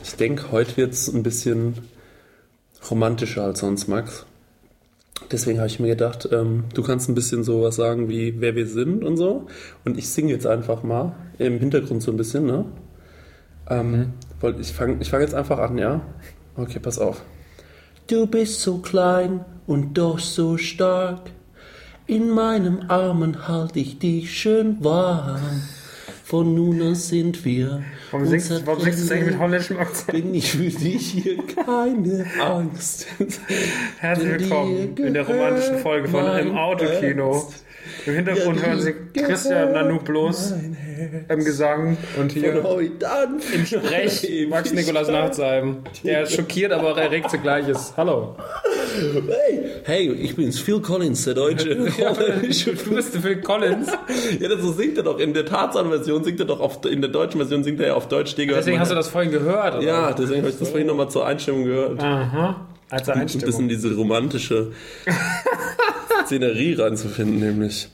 Ich denke, heute wird es ein bisschen romantischer als sonst, Max. Deswegen habe ich mir gedacht, du kannst ein bisschen sowas sagen wie, wer wir sind und so. Und ich singe jetzt einfach mal im Hintergrund so ein bisschen, ne? Ich fang jetzt einfach an, ja? Okay, pass auf. Du bist so klein und doch so stark. In meinen Armen halte ich dich schön warm. Von nun an sind wir. Warum singst du das eigentlich mit holländischem Akzent? Bin ich für dich hier keine Angst. Herzlich willkommen in der romantischen Folge von Im Autokino. Im Hintergrund hören Sie Christian Nanook bloß im Gesang und hier im Sprech Max Nikolas Nachtsheim. Der ist schockiert, aber auch erregt zugleich. Hallo. Hey, ich bin's, Phil Collins, der Deutsche. Du bist Phil Collins? Ja, so singt er doch. In der Tarzan-Version singt er doch in der deutschen Version singt er ja auf Deutsch. Deswegen hast du das vorhin gehört, oder? Ja, deswegen habe ich das vorhin nochmal zur Einstimmung gehört. Aha, als Einstimmung. Ein bisschen diese romantische Szenerie reinzufinden, nämlich.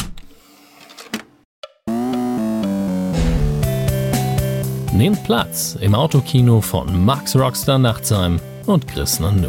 Nehmt Platz im Autokino von Max Rockstar Nachtsheim und Chris Nanook.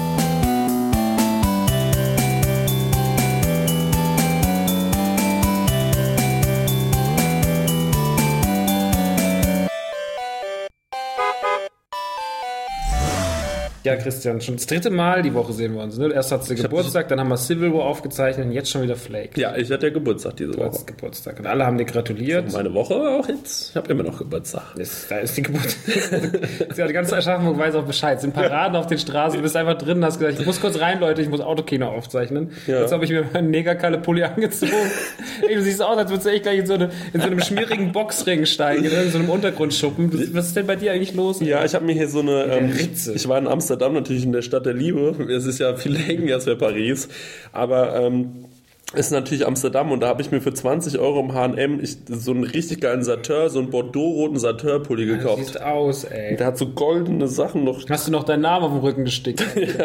Ja, Christian, schon das dritte Mal die Woche sehen wir uns. Ne? Erst hattest du Geburtstag, dann haben wir Civil War aufgezeichnet und jetzt schon wieder Flake. Ja, ich hatte ja Geburtstag diese Woche. Du hattest Geburtstag und alle haben dir gratuliert. Meine Woche auch jetzt. Ich habe immer noch Geburtstag. Da ist die Geburt. Die ganze Aschaffenburg weiß auch Bescheid. Sind Paraden auf den Straßen, du bist einfach drin und hast gesagt, ich muss kurz rein, Leute, ich muss Autokino aufzeichnen. Ja. Jetzt habe ich mir meinen Negerkalle-Pulli angezogen. Du siehst aus, als würdest du echt gleich in so einem schmierigen Boxring steigen, in so einem Untergrundschuppen. Was ist denn bei dir eigentlich los? Ja, ich habe mir hier so eine Ritze. Ich war in Amsterdam, natürlich in der Stadt der Liebe. Es ist ja viel länger als wäre Paris. Aber es ist natürlich Amsterdam und da habe ich mir für 20 Euro im H&M so einen richtig geilen Sateur, so einen Bordeaux-roten Sateur-Pulli gekauft. Sieht aus, ey. Der hat so goldene Sachen noch. Hast du noch deinen Namen auf dem Rücken gestickt? Ja.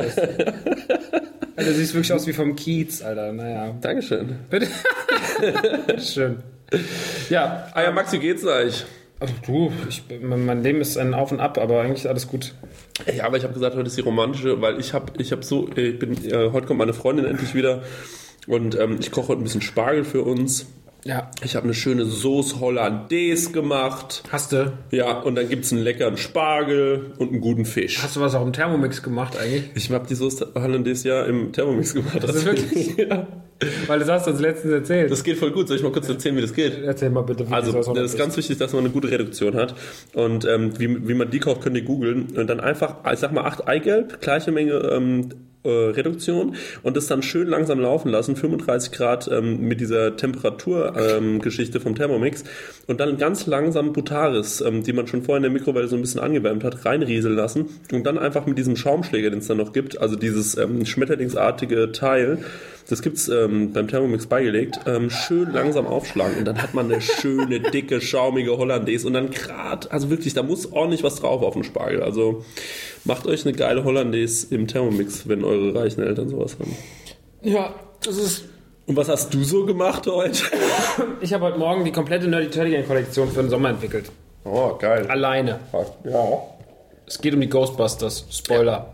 Also, du siehst wirklich aus wie vom Kiez, Alter. Naja. Dankeschön. Bitte? Bitteschön. Ja. Ja, Max, wie geht's eigentlich? Also du, mein Leben ist ein Auf und Ab, aber eigentlich ist alles gut. Ja, aber ich habe gesagt, heute ist die romantische, weil heute kommt meine Freundin endlich wieder und ich koche heute ein bisschen Spargel für uns. Ja. Ich habe eine schöne Sauce Hollandaise gemacht. Hast du? Ja, und dann gibt es einen leckeren Spargel und einen guten Fisch. Hast du was auch im Thermomix gemacht eigentlich? Ich habe die Sauce Hollandaise ja im Thermomix gemacht. Das ist wirklich? Ja. Weil du hast uns letztens erzählt. Das geht voll gut. Soll ich mal kurz erzählen, wie das geht? Erzähl mal bitte. Also, das ist ganz wichtig, dass man eine gute Reduktion hat. Und wie man die kauft, könnt ihr googeln. Und dann einfach, ich sag mal, 8 Eigelb, gleiche Menge Reduktion und das dann schön langsam laufen lassen, 35 Grad mit dieser Temperaturgeschichte vom Thermomix und dann ganz langsam Butaris, die man schon vorher in der Mikrowelle so ein bisschen angewärmt hat, reinrieseln lassen und dann einfach mit diesem Schaumschläger, den es dann noch gibt, also dieses schmetterlingsartige Teil, das gibt's beim Thermomix beigelegt, schön langsam aufschlagen und dann hat man eine schöne, dicke, schaumige Hollandaise und dann also wirklich, da muss ordentlich was drauf auf den Spargel, also macht euch eine geile Hollandaise im Thermomix, wenn eure reichen Eltern sowas haben. Ja, das ist... Und was hast du so gemacht heute? Ich habe heute Morgen die komplette Nerdy Turtlegan Kollektion für den Sommer entwickelt. Oh, geil. Alleine. Ja. Es geht um die Ghostbusters. Spoiler.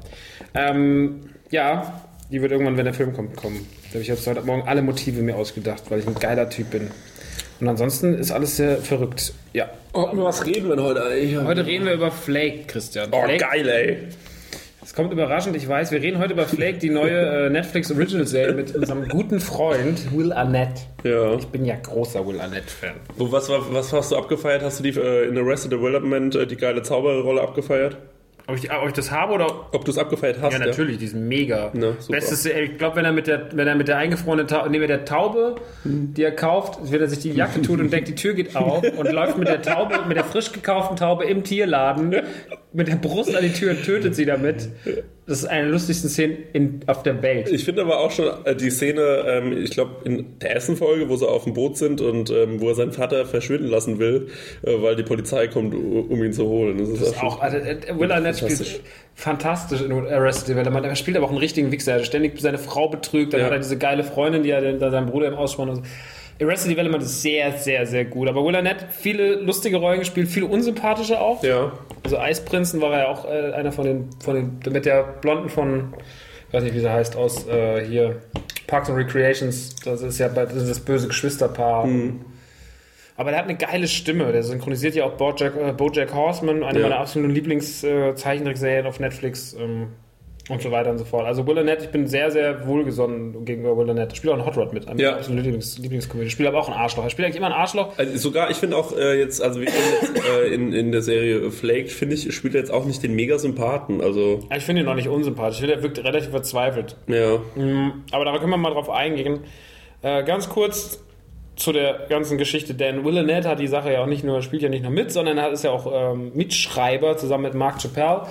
Ja, die wird irgendwann, wenn der Film kommt, kommen. Da habe ich jetzt heute Morgen alle Motive mir ausgedacht, weil ich ein geiler Typ bin. Und ansonsten ist alles sehr verrückt. Ja. Über was reden wir denn heute eigentlich? Heute reden wir über Flake, Christian. Oh, Flake. Geil, ey. Es kommt überraschend, ich weiß. Wir reden heute über Flake, die neue Netflix Original Serie mit unserem guten Freund Will Arnett. Ja. Ich bin ja großer Will Arnett-Fan. Was hast du abgefeiert? Hast du die in Arrested Development die geile Zauberrolle abgefeiert? Ob ich das habe oder... Ob du es abgefeiert hast? Ja, natürlich, die sind mega. Na, Bestes, ich glaube, wenn er mit der eingefrorenen Taube, mit der Taube, die er kauft, wenn er sich die Jacke tut und denkt, die Tür geht auf und läuft mit der Taube, mit der frisch gekauften Taube im Tierladen mit der Brust an die Tür und tötet sie damit. Das ist eine der lustigsten Szenen auf der Welt. Ich finde aber auch schon die Szene, ich glaube in der ersten Folge, wo sie auf dem Boot sind und wo er seinen Vater verschwinden lassen will, weil die Polizei kommt, um ihn zu holen. Das ist auch also, Will Arnett spielt fantastisch in Arrested Development. Er spielt aber auch einen richtigen Wichser. Er ständig seine Frau betrügt, dann hat er diese geile Freundin, die er seinem Bruder im Ausspann und so. Arrested Development ist sehr, sehr, sehr gut. Aber Will Arnett, viele lustige Rollen gespielt, viele unsympathische auch. Ja. Also Eisprinzen war er ja auch einer von den mit der Blonden von, ich weiß nicht, wie sie heißt, aus hier Parks and Recreations. Das ist ja das böse Geschwisterpaar. Aber der hat eine geile Stimme. Der synchronisiert ja auch BoJack Horseman, eine meiner absoluten Lieblingszeichentrickserien auf Netflix. Und so weiter und so fort. Also Will Arnett, ich bin sehr, sehr wohlgesonnen gegenüber Will Arnett. Ich spiele auch in Hot Rod mit. Eine absolute Lieblingskomödie. Ich spiele aber auch ein Arschloch. Ich spiele eigentlich immer ein Arschloch. Also sogar, ich finde auch jetzt, also wie in der Serie Flaked, finde ich, spielt er jetzt auch nicht den Mega-Sympathen. Also Ich finde ihn noch nicht unsympathisch. Ich finde, er wirkt relativ verzweifelt. Ja. Aber da können wir mal drauf eingehen. Ganz kurz zu der ganzen Geschichte, denn Will Arnett hat die Sache ja auch spielt ja nicht nur mit, sondern er ist ja auch Mitschreiber zusammen mit Mark Chappelle.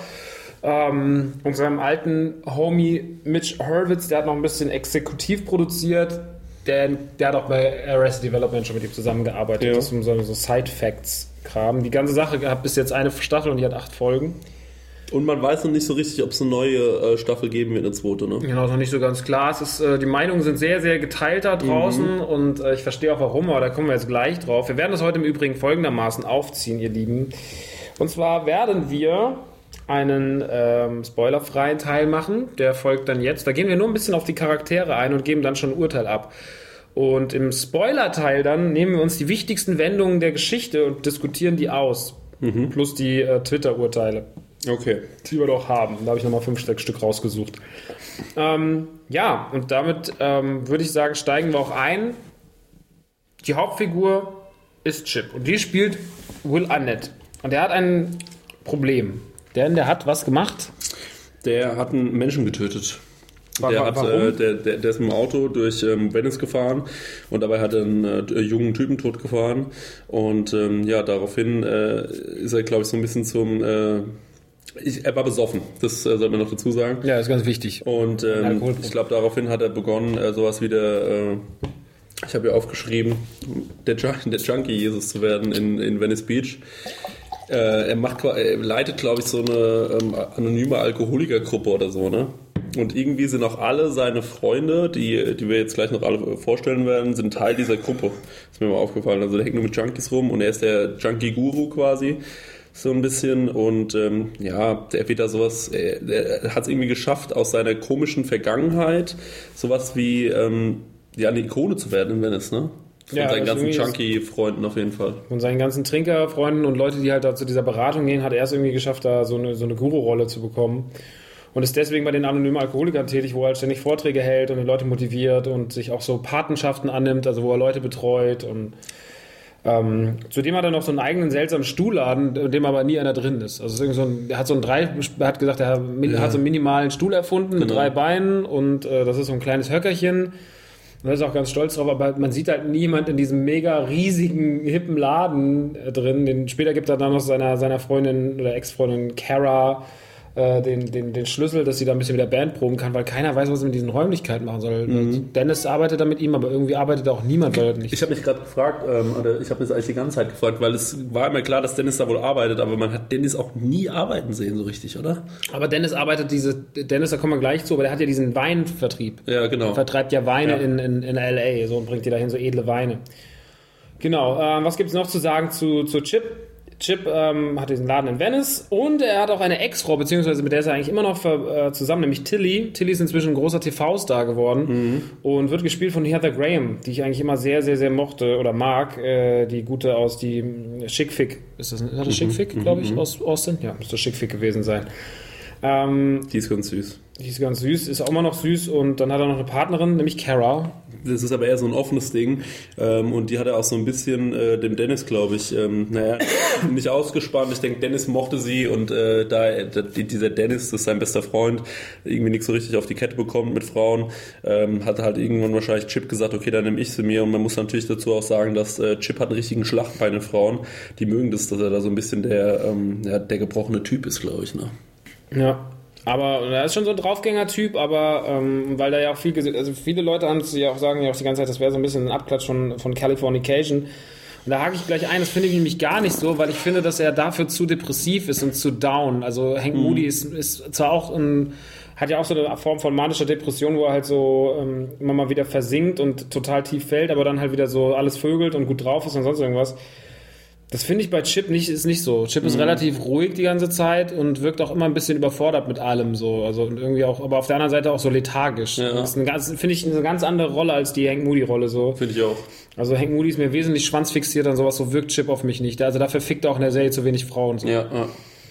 Und seinem alten Homie Mitch Hurwitz, der hat noch ein bisschen exekutiv produziert, der hat auch bei Arrested Development schon mit ihm zusammengearbeitet. Ja. Das ist so Side-Facts-Kram. Die ganze Sache hat bis jetzt eine Staffel und die hat 8 Folgen. Und man weiß noch nicht so richtig, ob es eine neue Staffel geben wird, eine zweite, ne? Genau, ist noch nicht so ganz klar. Die Meinungen sind sehr, sehr geteilt da draußen und ich verstehe auch warum, aber da kommen wir jetzt gleich drauf. Wir werden das heute im Übrigen folgendermaßen aufziehen, ihr Lieben. Und zwar werden wir einen spoilerfreien Teil machen, der folgt dann jetzt. Da gehen wir nur ein bisschen auf die Charaktere ein und geben dann schon ein Urteil ab. Und im Spoiler-Teil dann nehmen wir uns die wichtigsten Wendungen der Geschichte und diskutieren die aus. Plus die Twitter-Urteile. Okay. Die wir doch haben. Da habe ich nochmal 5 Stück rausgesucht. Ja, und damit würde ich sagen, steigen wir auch ein. Die Hauptfigur ist Chip und die spielt Will Arnett. Und der hat ein Problem. Denn der hat was gemacht? Der hat einen Menschen getötet. Warum? Der ist mit dem Auto durch Venice gefahren und dabei hat er einen jungen Typen totgefahren. Und daraufhin ist er, glaube ich, so ein bisschen er war besoffen, das sollte man noch dazu sagen. Ja, ist ganz wichtig. Und ich glaube, daraufhin hat er begonnen, sowas wie ich habe ja aufgeschrieben, der Junkie Jesus zu werden in Venice Beach. Er leitet, glaube ich, so eine anonyme Alkoholikergruppe oder so, ne? Und irgendwie sind auch alle seine Freunde, die wir jetzt gleich noch alle vorstellen werden, sind Teil dieser Gruppe. Ist mir mal aufgefallen. Also der hängt nur mit Junkies rum und er ist der Junkie-Guru quasi. So ein bisschen und der wird da sowas, er hat es irgendwie geschafft, aus seiner komischen Vergangenheit sowas wie eine Ikone zu werden in Venice, ne? Von seinen ganzen Junkie-Freunden auf jeden Fall. Von seinen ganzen Trinkerfreunden und Leute, die halt da zu dieser Beratung gehen, hat er es irgendwie geschafft, da so eine Guru-Rolle zu bekommen. Und ist deswegen bei den anonymen Alkoholikern tätig, wo er halt ständig Vorträge hält und die Leute motiviert und sich auch so Patenschaften annimmt, also wo er Leute betreut und zudem hat er noch so einen eigenen seltsamen Stuhlladen, in dem aber nie einer drin ist. Also er hat so einen minimalen Stuhl erfunden mit 3 Beinen und das ist so ein kleines Höckerchen. Und er ist auch ganz stolz drauf, aber man sieht halt niemand in diesem mega riesigen, hippen Laden drin. Später gibt er dann noch seiner Freundin oder Ex-Freundin Cara den Schlüssel, dass sie da ein bisschen mit der Band proben kann, weil keiner weiß, was er mit diesen Räumlichkeiten machen soll. Dennis arbeitet da mit ihm, aber irgendwie arbeitet auch niemand. Ich habe mich gerade gefragt, oder ich habe mich eigentlich die ganze Zeit gefragt, weil es war immer klar, dass Dennis da wohl arbeitet, aber man hat Dennis auch nie arbeiten sehen, so richtig, oder? Aber Dennis da kommen wir gleich zu, aber der hat ja diesen Weinvertrieb. Ja, genau. Er vertreibt ja Weine in L.A. so und bringt die dahin, so edle Weine. Genau, was gibt es noch zu sagen zu Chip? Chip hat diesen Laden in Venice und er hat auch eine Ex-Frau, beziehungsweise mit der ist er eigentlich immer noch zusammen, nämlich Tilly. Tilly ist inzwischen ein großer TV-Star geworden und wird gespielt von Heather Graham, die ich eigentlich immer sehr, sehr, sehr mochte oder mag. Die gute aus die Chick Fick. Ist das Chick Fick, glaube ich, aus Austin? Ja, müsste Chick Fick gewesen sein. Die ist ganz süß. Ist auch immer noch süß und dann hat er noch eine Partnerin, nämlich Cara. Das ist aber eher so ein offenes Ding und die hat er auch so ein bisschen dem Dennis, glaube ich, nicht ausgespannt. Ich denke, Dennis mochte sie und dieser Dennis, das ist sein bester Freund, irgendwie nicht so richtig auf die Kette bekommt mit Frauen, hat halt irgendwann wahrscheinlich Chip gesagt, okay, dann nehme ich sie mir und man muss natürlich dazu auch sagen, dass Chip hat einen richtigen Schlag bei den Frauen, die mögen das, dass er da so ein bisschen der gebrochene Typ ist, glaube ich, ne? Ja. Aber er ist schon so ein Draufgänger-Typ, aber weil da ja auch viele Leute haben es ja auch sagen ja auch die ganze Zeit, das wäre so ein bisschen ein Abklatsch von Californication. Und da hake ich gleich ein, das finde ich nämlich gar nicht so, weil ich finde, dass er dafür zu depressiv ist und zu down. Also Hank Moody ist zwar auch hat ja auch so eine Form von manischer Depression, wo er halt so immer mal wieder versinkt und total tief fällt, aber dann halt wieder so alles vögelt und gut drauf ist und sonst irgendwas. Das finde ich bei Chip ist nicht so. Chip ist relativ ruhig die ganze Zeit und wirkt auch immer ein bisschen überfordert mit allem so. Also irgendwie auch, aber auf der anderen Seite auch so lethargisch. Ja. Das ist finde ich, eine ganz andere Rolle als die Hank Moody-Rolle so. Finde ich auch. Also Hank Moody ist mir wesentlich schwanzfixiert an sowas, so wirkt Chip auf mich nicht. Also dafür fickt er auch in der Serie zu wenig Frauen. So. Ja.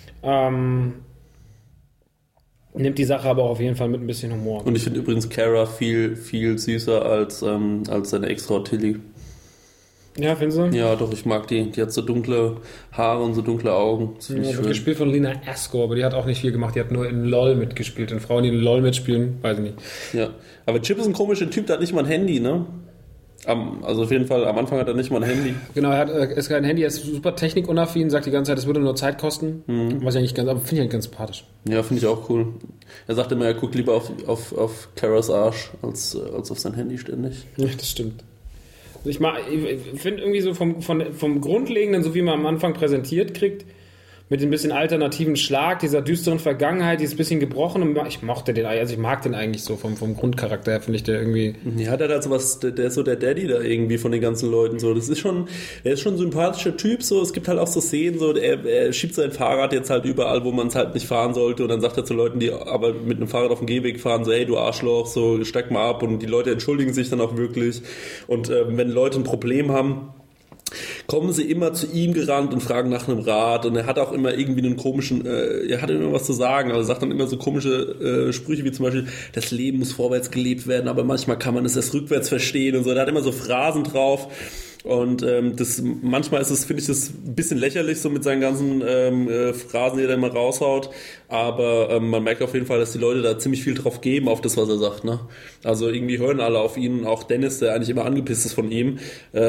Nimmt die Sache aber auch auf jeden Fall mit ein bisschen Humor. Und ich finde übrigens Kara viel, viel süßer als seine Ex-Frau Tilly. Ja, findest du? Ja, doch, ich mag die. Die hat so dunkle Haare und so dunkle Augen. Das ja, wird gespielt von Lina Asco, aber die hat auch nicht viel gemacht. Die hat nur in LOL mitgespielt. Und Frauen, die in LOL mitspielen, weiß ich nicht. Ja, aber Chip ist ein komischer Typ, der hat nicht mal ein Handy, ne? Also auf jeden Fall, am Anfang hat er nicht mal ein Handy. Genau, er ist kein Handy, er ist super technikunaffin, sagt die ganze Zeit, es würde nur Zeit kosten. Was ich nicht ganz, aber finde ich halt ganz sympathisch. Ja, finde ich auch cool. Er sagt immer, er guckt lieber auf Caras Arsch als auf sein Handy ständig. Ja, das stimmt. Ich finde irgendwie so vom Grundlegenden, so wie man am Anfang präsentiert kriegt, mit dem bisschen alternativen Schlag, dieser düsteren Vergangenheit, die ist ein bisschen gebrochen. Und ich mochte den, also ich mag den eigentlich so vom Grundcharakter her, finde ich der irgendwie. Ja, der hat sowas, der ist so der Daddy da irgendwie von den ganzen Leuten so. Er ist schon ein sympathischer Typ so. Es gibt halt auch so Szenen so, er schiebt sein Fahrrad jetzt halt überall, wo man es halt nicht fahren sollte und dann sagt er zu Leuten, die aber mit einem Fahrrad auf dem Gehweg fahren, so, hey du Arschloch, so steig mal ab und die Leute entschuldigen sich dann auch wirklich und wenn Leute ein Problem haben, kommen sie immer zu ihm gerannt und fragen nach einem Rat und er hat auch immer irgendwie einen komischen, er hat immer was zu sagen, aber er sagt dann immer so komische Sprüche wie zum Beispiel, das Leben muss vorwärts gelebt werden, aber manchmal kann man es erst rückwärts verstehen und so, er hat immer so Phrasen drauf und manchmal finde ich das ein bisschen lächerlich so mit seinen ganzen Phrasen, die er da immer raushaut, aber man merkt auf jeden Fall, dass die Leute da ziemlich viel drauf geben, auf das, was er sagt, ne? Also irgendwie hören alle auf ihn, auch Dennis, der eigentlich immer angepisst ist von ihm.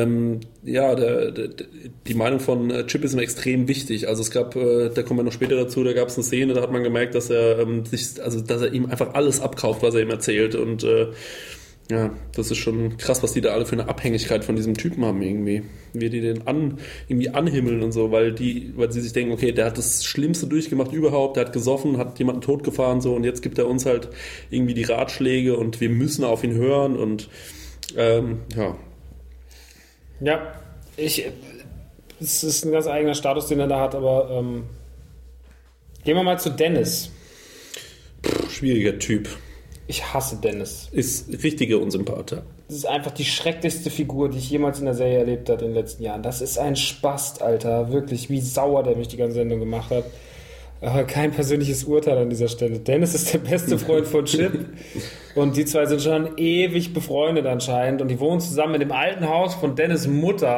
Die Meinung von Chip ist ihm extrem wichtig. Also es gab, da kommen wir noch später dazu, da gab es eine Szene, da hat man gemerkt, dass er dass er ihm einfach alles abkauft, was er ihm erzählt und ja, das ist schon krass, was die da alle für eine Abhängigkeit von diesem Typen haben irgendwie. Wie die den irgendwie anhimmeln und so, weil sie sich denken, okay, der hat das Schlimmste durchgemacht überhaupt, der hat gesoffen, hat jemanden totgefahren so und jetzt gibt er uns halt irgendwie die Ratschläge und wir müssen auf ihn hören und ja. Ja, es ist ein ganz eigener Status, den er da hat, aber gehen wir mal zu Dennis. Schwieriger Typ. Ich hasse Dennis. Ist richtiger Unsympath. Das ist einfach die schrecklichste Figur, die ich jemals in der Serie erlebt habe in den letzten Jahren. Das ist ein Spast, Alter. Wirklich, wie sauer der mich die ganze Sendung gemacht hat. Aber kein persönliches Urteil an dieser Stelle. Dennis ist der beste Freund von Chip. Und die zwei sind schon ewig befreundet anscheinend. Und die wohnen zusammen in dem alten Haus von Dennis' Mutter.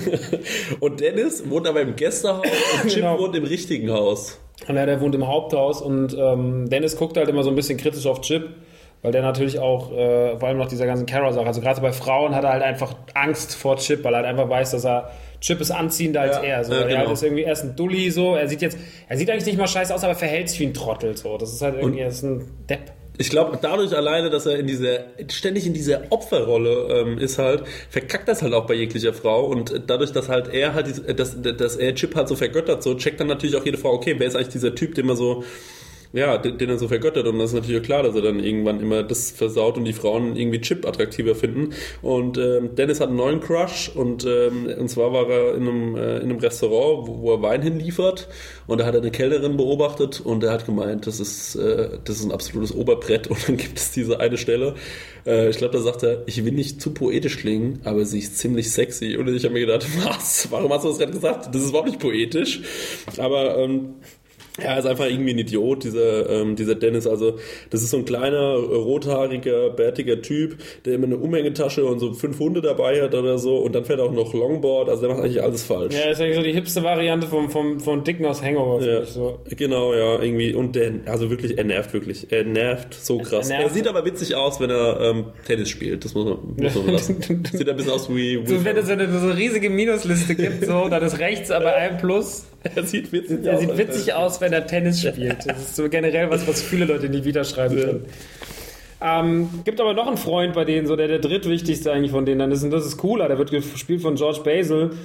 Und Dennis wohnt aber im Gästehaus und Chip wohnt im richtigen Haus. Und ja, der wohnt im Haupthaus. Und Dennis guckt halt immer so ein bisschen kritisch auf Chip. Weil der natürlich auch, vor allem noch dieser ganzen Kara-Sache, also gerade bei Frauen hat er halt einfach Angst vor Chip, weil er halt einfach weiß, dass Chip ist anziehender als er. So. Er ist irgendwie erst ein Dulli, so. Er sieht eigentlich nicht mal scheiße aus, aber verhält sich wie ein Trottel, so. Das ist halt irgendwie, er ist ein Depp. Ich glaube, dadurch alleine, dass er ständig in dieser Opferrolle ist halt, verkackt das halt auch bei jeglicher Frau und dadurch, dass halt er halt, dass er Chip halt so vergöttert, so, checkt dann natürlich auch jede Frau, okay, wer ist eigentlich dieser Typ, den man so, ja, den er so vergöttert und das ist natürlich klar, dass er dann irgendwann immer das versaut und die Frauen irgendwie Chip attraktiver finden und Dennis hat einen neuen Crush und zwar war er in einem Restaurant, wo er Wein hinliefert und da hat er eine Kellnerin beobachtet und er hat gemeint, das ist ein absolutes Oberbrett und dann gibt es diese eine Stelle, ich glaube, da sagt er, ich will nicht zu poetisch klingen, aber sie ist ziemlich sexy und ich habe mir gedacht, was, warum hast du das gerade gesagt? Das ist überhaupt nicht poetisch, aber er ist einfach irgendwie ein Idiot, dieser Dennis. Also, das ist so ein kleiner, rothaariger, bärtiger Typ, der immer eine Umhängetasche und so 5 Hunde dabei hat oder so. Und dann fährt er auch noch Longboard. Also, der macht eigentlich alles falsch. Ja, ist eigentlich so die hipste Variante von Dicken aus Hangover. Ja, so. Genau, ja, irgendwie. Und er nervt wirklich. Er nervt so krass. Er sieht aber witzig aus, wenn er Tennis spielt. Das muss man lassen. Sieht ein bisschen aus wie... So, wenn es so eine riesige Minusliste gibt, so, dann ist rechts aber ein Plus. Er sieht witzig aus, wenn er Tennis spielt. Das ist so generell was viele Leute nie wieder schreiben können. Gibt aber noch einen Freund bei denen, so der drittwichtigste eigentlich von denen. Das ist Cooler, der wird gespielt von George Basil.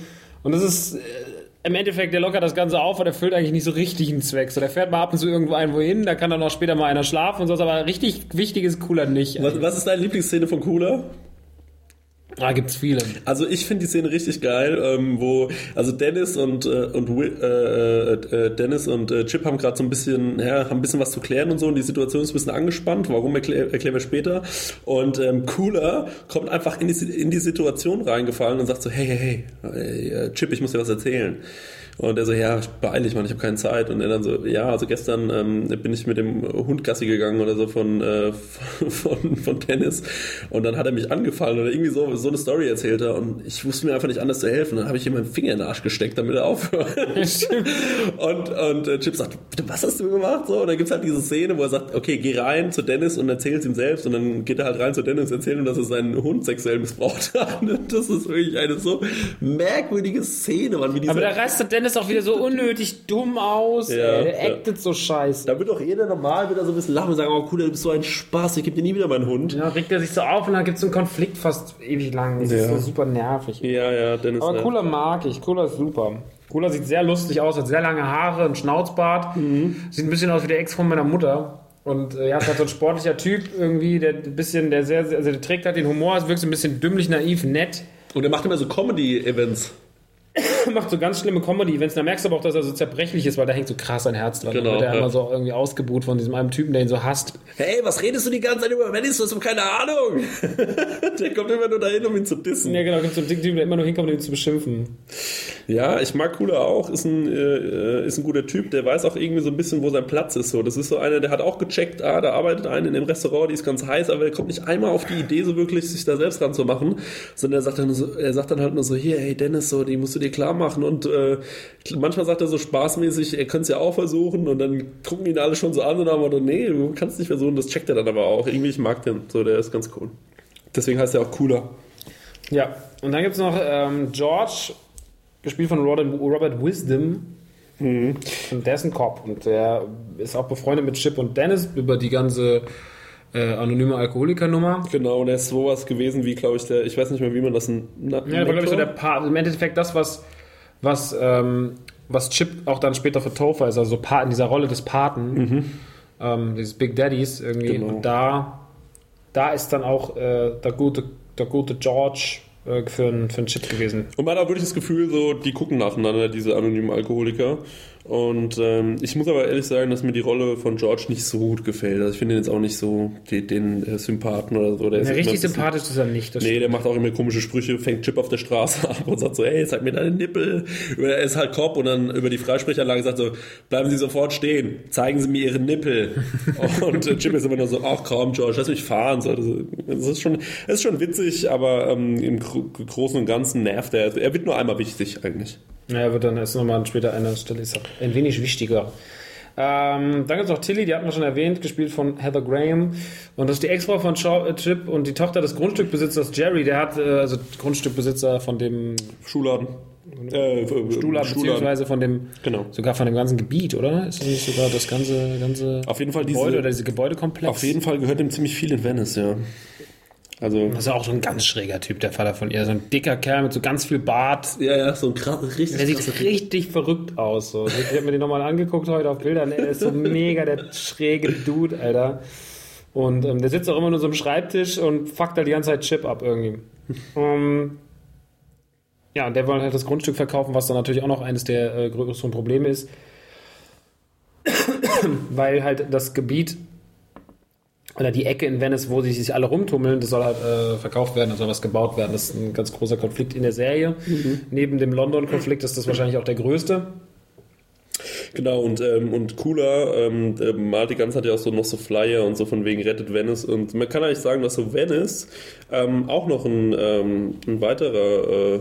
Und das ist im Endeffekt, der lockert das Ganze auf, aber der füllt eigentlich nicht so richtig einen Zweck. So, der fährt mal ab und zu irgendwo hin, da kann dann auch später mal einer schlafen und so, aber richtig wichtig ist Cooler nicht. Was ist deine Lieblingsszene von Cooler? Da gibt's viele. Also ich finde die Szene richtig geil, wo also Dennis und Chip haben gerade so ein bisschen, haben ein bisschen was zu klären und so, und die Situation ist ein bisschen angespannt. Warum erklären wir später? Und Cooler kommt einfach in die Situation reingefallen und sagt so, hey, Chip, ich muss dir was erzählen. Und er so, ja, beeil dich, Mann, ich habe keine Zeit. Und er dann so, ja, also gestern bin ich mit dem Hund Gassi gegangen oder so von Dennis. Und dann hat er mich angefallen oder irgendwie so eine Story erzählt er. Und ich wusste mir einfach nicht anders zu helfen. Dann habe ich ihm meinen Finger in den Arsch gesteckt, damit er aufhört. und Chip sagt, bitte, was hast du gemacht? So, und dann gibt's halt diese Szene, wo er sagt, okay, geh rein zu Dennis und erzähl es ihm selbst. Und dann geht er halt rein zu Dennis und erzählt ihm, dass er seinen Hund sexuell missbraucht hat. Und das ist wirklich eine so merkwürdige Szene, Mann. Aber da rastet Dennis auch wieder so unnötig dumm aus. Ja, der actet so scheiße. Da wird doch jeder normal wieder so ein bisschen lachen und sagen, oh cool, du bist so ein Spaß, ich gebe dir nie wieder meinen Hund. Ja, regt er sich so auf und dann gibt es einen Konflikt fast ewig lang. Das ist so super nervig. Ja, Dennis. Aber Cooler mag ich. Cooler ist super. Cooler sieht sehr lustig aus, hat sehr lange Haare, einen Schnauzbart. Sieht ein bisschen aus wie der Ex von meiner Mutter. Und ist halt so ein sportlicher Typ irgendwie, der trägt halt den Humor, wirkt so ein bisschen dümmlich, naiv, nett. Und er macht immer so Comedy-Events. Macht so ganz schlimme Comedy-Events. Da merkst du aber auch, dass er so zerbrechlich ist, weil da hängt so krass ein Herz dran. Genau, wird er immer so irgendwie ausgebuht von diesem einen Typen, der ihn so hasst. Hey, was redest du die ganze Zeit über Dennis? Du hast doch keine Ahnung. Der kommt immer nur dahin, um ihn zu dissen. Ja, genau. Gibt so einen dicken Typen, der immer nur hinkommt, um ihn zu beschimpfen. Ja, ich mag Cooler auch. Ist ein guter Typ. Der weiß auch irgendwie so ein bisschen, wo sein Platz ist. So, das ist so einer, der hat auch gecheckt, da arbeitet einer in dem Restaurant, die ist ganz heiß, aber er kommt nicht einmal auf die Idee, so wirklich sich da selbst ranzumachen, sondern er sagt dann halt nur so, hier, hey Dennis, so, die musst du dir klar machen. Und manchmal sagt er so spaßmäßig, er könnte es ja auch versuchen, und dann gucken ihn alle schon so an und haben so, nee, du kannst nicht versuchen. Das checkt er dann aber auch. Irgendwie, ich mag den. So, der ist ganz cool. Deswegen heißt er auch Cooler. Ja, und dann gibt es noch George, gespielt von Robert Wisdom. Und der ist ein Cop und der ist auch befreundet mit Chip und Dennis über die ganze anonyme Alkoholikernummer. Genau, und er ist sowas gewesen wie, glaube ich, ich weiß nicht mehr, wie man das der war, glaube ich, so der im Endeffekt das, was Chip auch dann später für Topher ist, also in dieser Rolle des Paten, dieses Big Daddies irgendwie. Genau. Und da ist dann auch der gute George für einen Chip gewesen. Und man hat auch wirklich das Gefühl, so, die gucken nacheinander, diese anonymen Alkoholiker. Und ich muss aber ehrlich sagen, dass mir die Rolle von George nicht so gut gefällt. Also ich finde ihn jetzt auch nicht so den Sympathen oder so. Der ist richtig sympathisch ist er nicht. Nee, der macht auch immer komische Sprüche, fängt Chip auf der Straße ab und sagt so, hey, zeig mir deine Nippel. Er ist halt Cop und dann über die Freisprechanlage sagt so, bleiben Sie sofort stehen, zeigen Sie mir Ihre Nippel. Und Chip ist immer nur so, ach komm, George, lass mich fahren. So, das ist schon witzig, aber im Großen und Ganzen nervt er. Er wird nur einmal wichtig eigentlich. Ja, er wird dann erst nochmal später an einer Stelle ist ein wenig wichtiger. Dann gibt es noch Tilly, die hatten wir schon erwähnt, gespielt von Heather Graham. Und das ist die Ex-Frau von Chip und die Tochter des Grundstückbesitzers Jerry. Der hat, also Grundstückbesitzer von dem Schuhladen, beziehungsweise von dem, genau, sogar von dem ganzen Gebiet, oder? Ist das nicht sogar das ganze auf jeden Fall Gebäude oder diese Gebäudekomplex? Auf jeden Fall gehört ihm ziemlich viel in Venice, ja. Also, das ist auch so ein ganz schräger Typ, der Vater von ihr. So ein dicker Kerl mit so ganz viel Bart. Ja, so ein richtig. Der sieht richtig verrückt aus. So. Ich habe mir den nochmal angeguckt heute auf Bildern. Er ist so mega der schräge Dude, Alter. Und der sitzt auch immer nur so am Schreibtisch und fuckt halt die ganze Zeit Chip ab irgendwie. Ja, und der wollte halt das Grundstück verkaufen, was dann natürlich auch noch eines der größeren Probleme ist. Weil halt das Gebiet oder die Ecke in Venice, wo sich alle rumtummeln, das soll halt verkauft werden, da soll was gebaut werden. Das ist ein ganz großer Konflikt in der Serie. Neben dem London-Konflikt ist das wahrscheinlich auch der größte. Genau, und Cooler malt die ganze Zeit ja auch so noch so Flyer und so von wegen rettet Venice. Und man kann eigentlich sagen, dass so Venice auch noch ein weiterer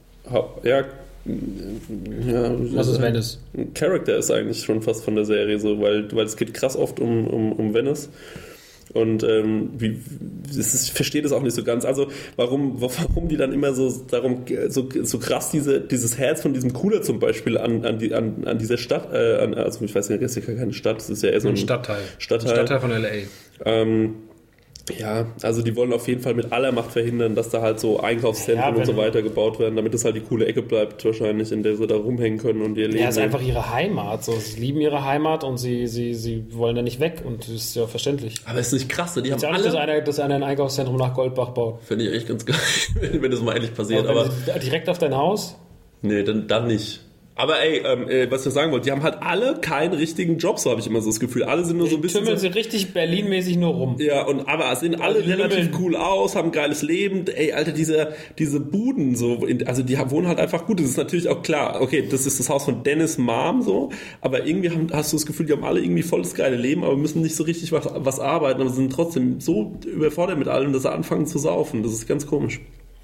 was ist Venice? Ein Charakter ist eigentlich schon fast von der Serie so, weil es geht krass oft um Venice. Und ich verstehe das auch nicht so ganz. Also warum die dann immer so krass dieses Herz von diesem Cooler zum Beispiel an dieser Stadt, also ich weiß nicht, das ist ja keine Stadt, das ist ja eher so ein Stadtteil. Stadtteil von L.A. Ja, also die wollen auf jeden Fall mit aller Macht verhindern, dass da halt so Einkaufszentren und so weiter gebaut werden, damit es halt die coole Ecke bleibt wahrscheinlich, in der sie da rumhängen können und ihr Leben. Ja, ist einfach ihre Heimat. So, sie lieben ihre Heimat und sie wollen da nicht weg und das ist ja verständlich. Aber ist nicht krass, die haben alle... Dass einer ein Einkaufszentrum nach Goldbach baut. Finde ich echt ganz geil, wenn das mal endlich passiert. Aber direkt auf dein Haus? Nee, dann nicht. Aber was ich sagen wollte, die haben halt alle keinen richtigen Job, so habe ich immer so das Gefühl. Alle sind nur so ein bisschen... Tümmeln sie richtig Berlin-mäßig nur rum. Ja, aber sehen alle relativ cool aus, haben ein geiles Leben. Ey, Alter, diese Buden, so, also die wohnen halt einfach gut. Das ist natürlich auch klar, okay, das ist das Haus von Dennis Mom, so, aber irgendwie hast du das Gefühl, die haben alle irgendwie voll das geile Leben, aber müssen nicht so richtig was arbeiten, aber sind trotzdem so überfordert mit allem, dass sie anfangen zu saufen. Das ist ganz komisch.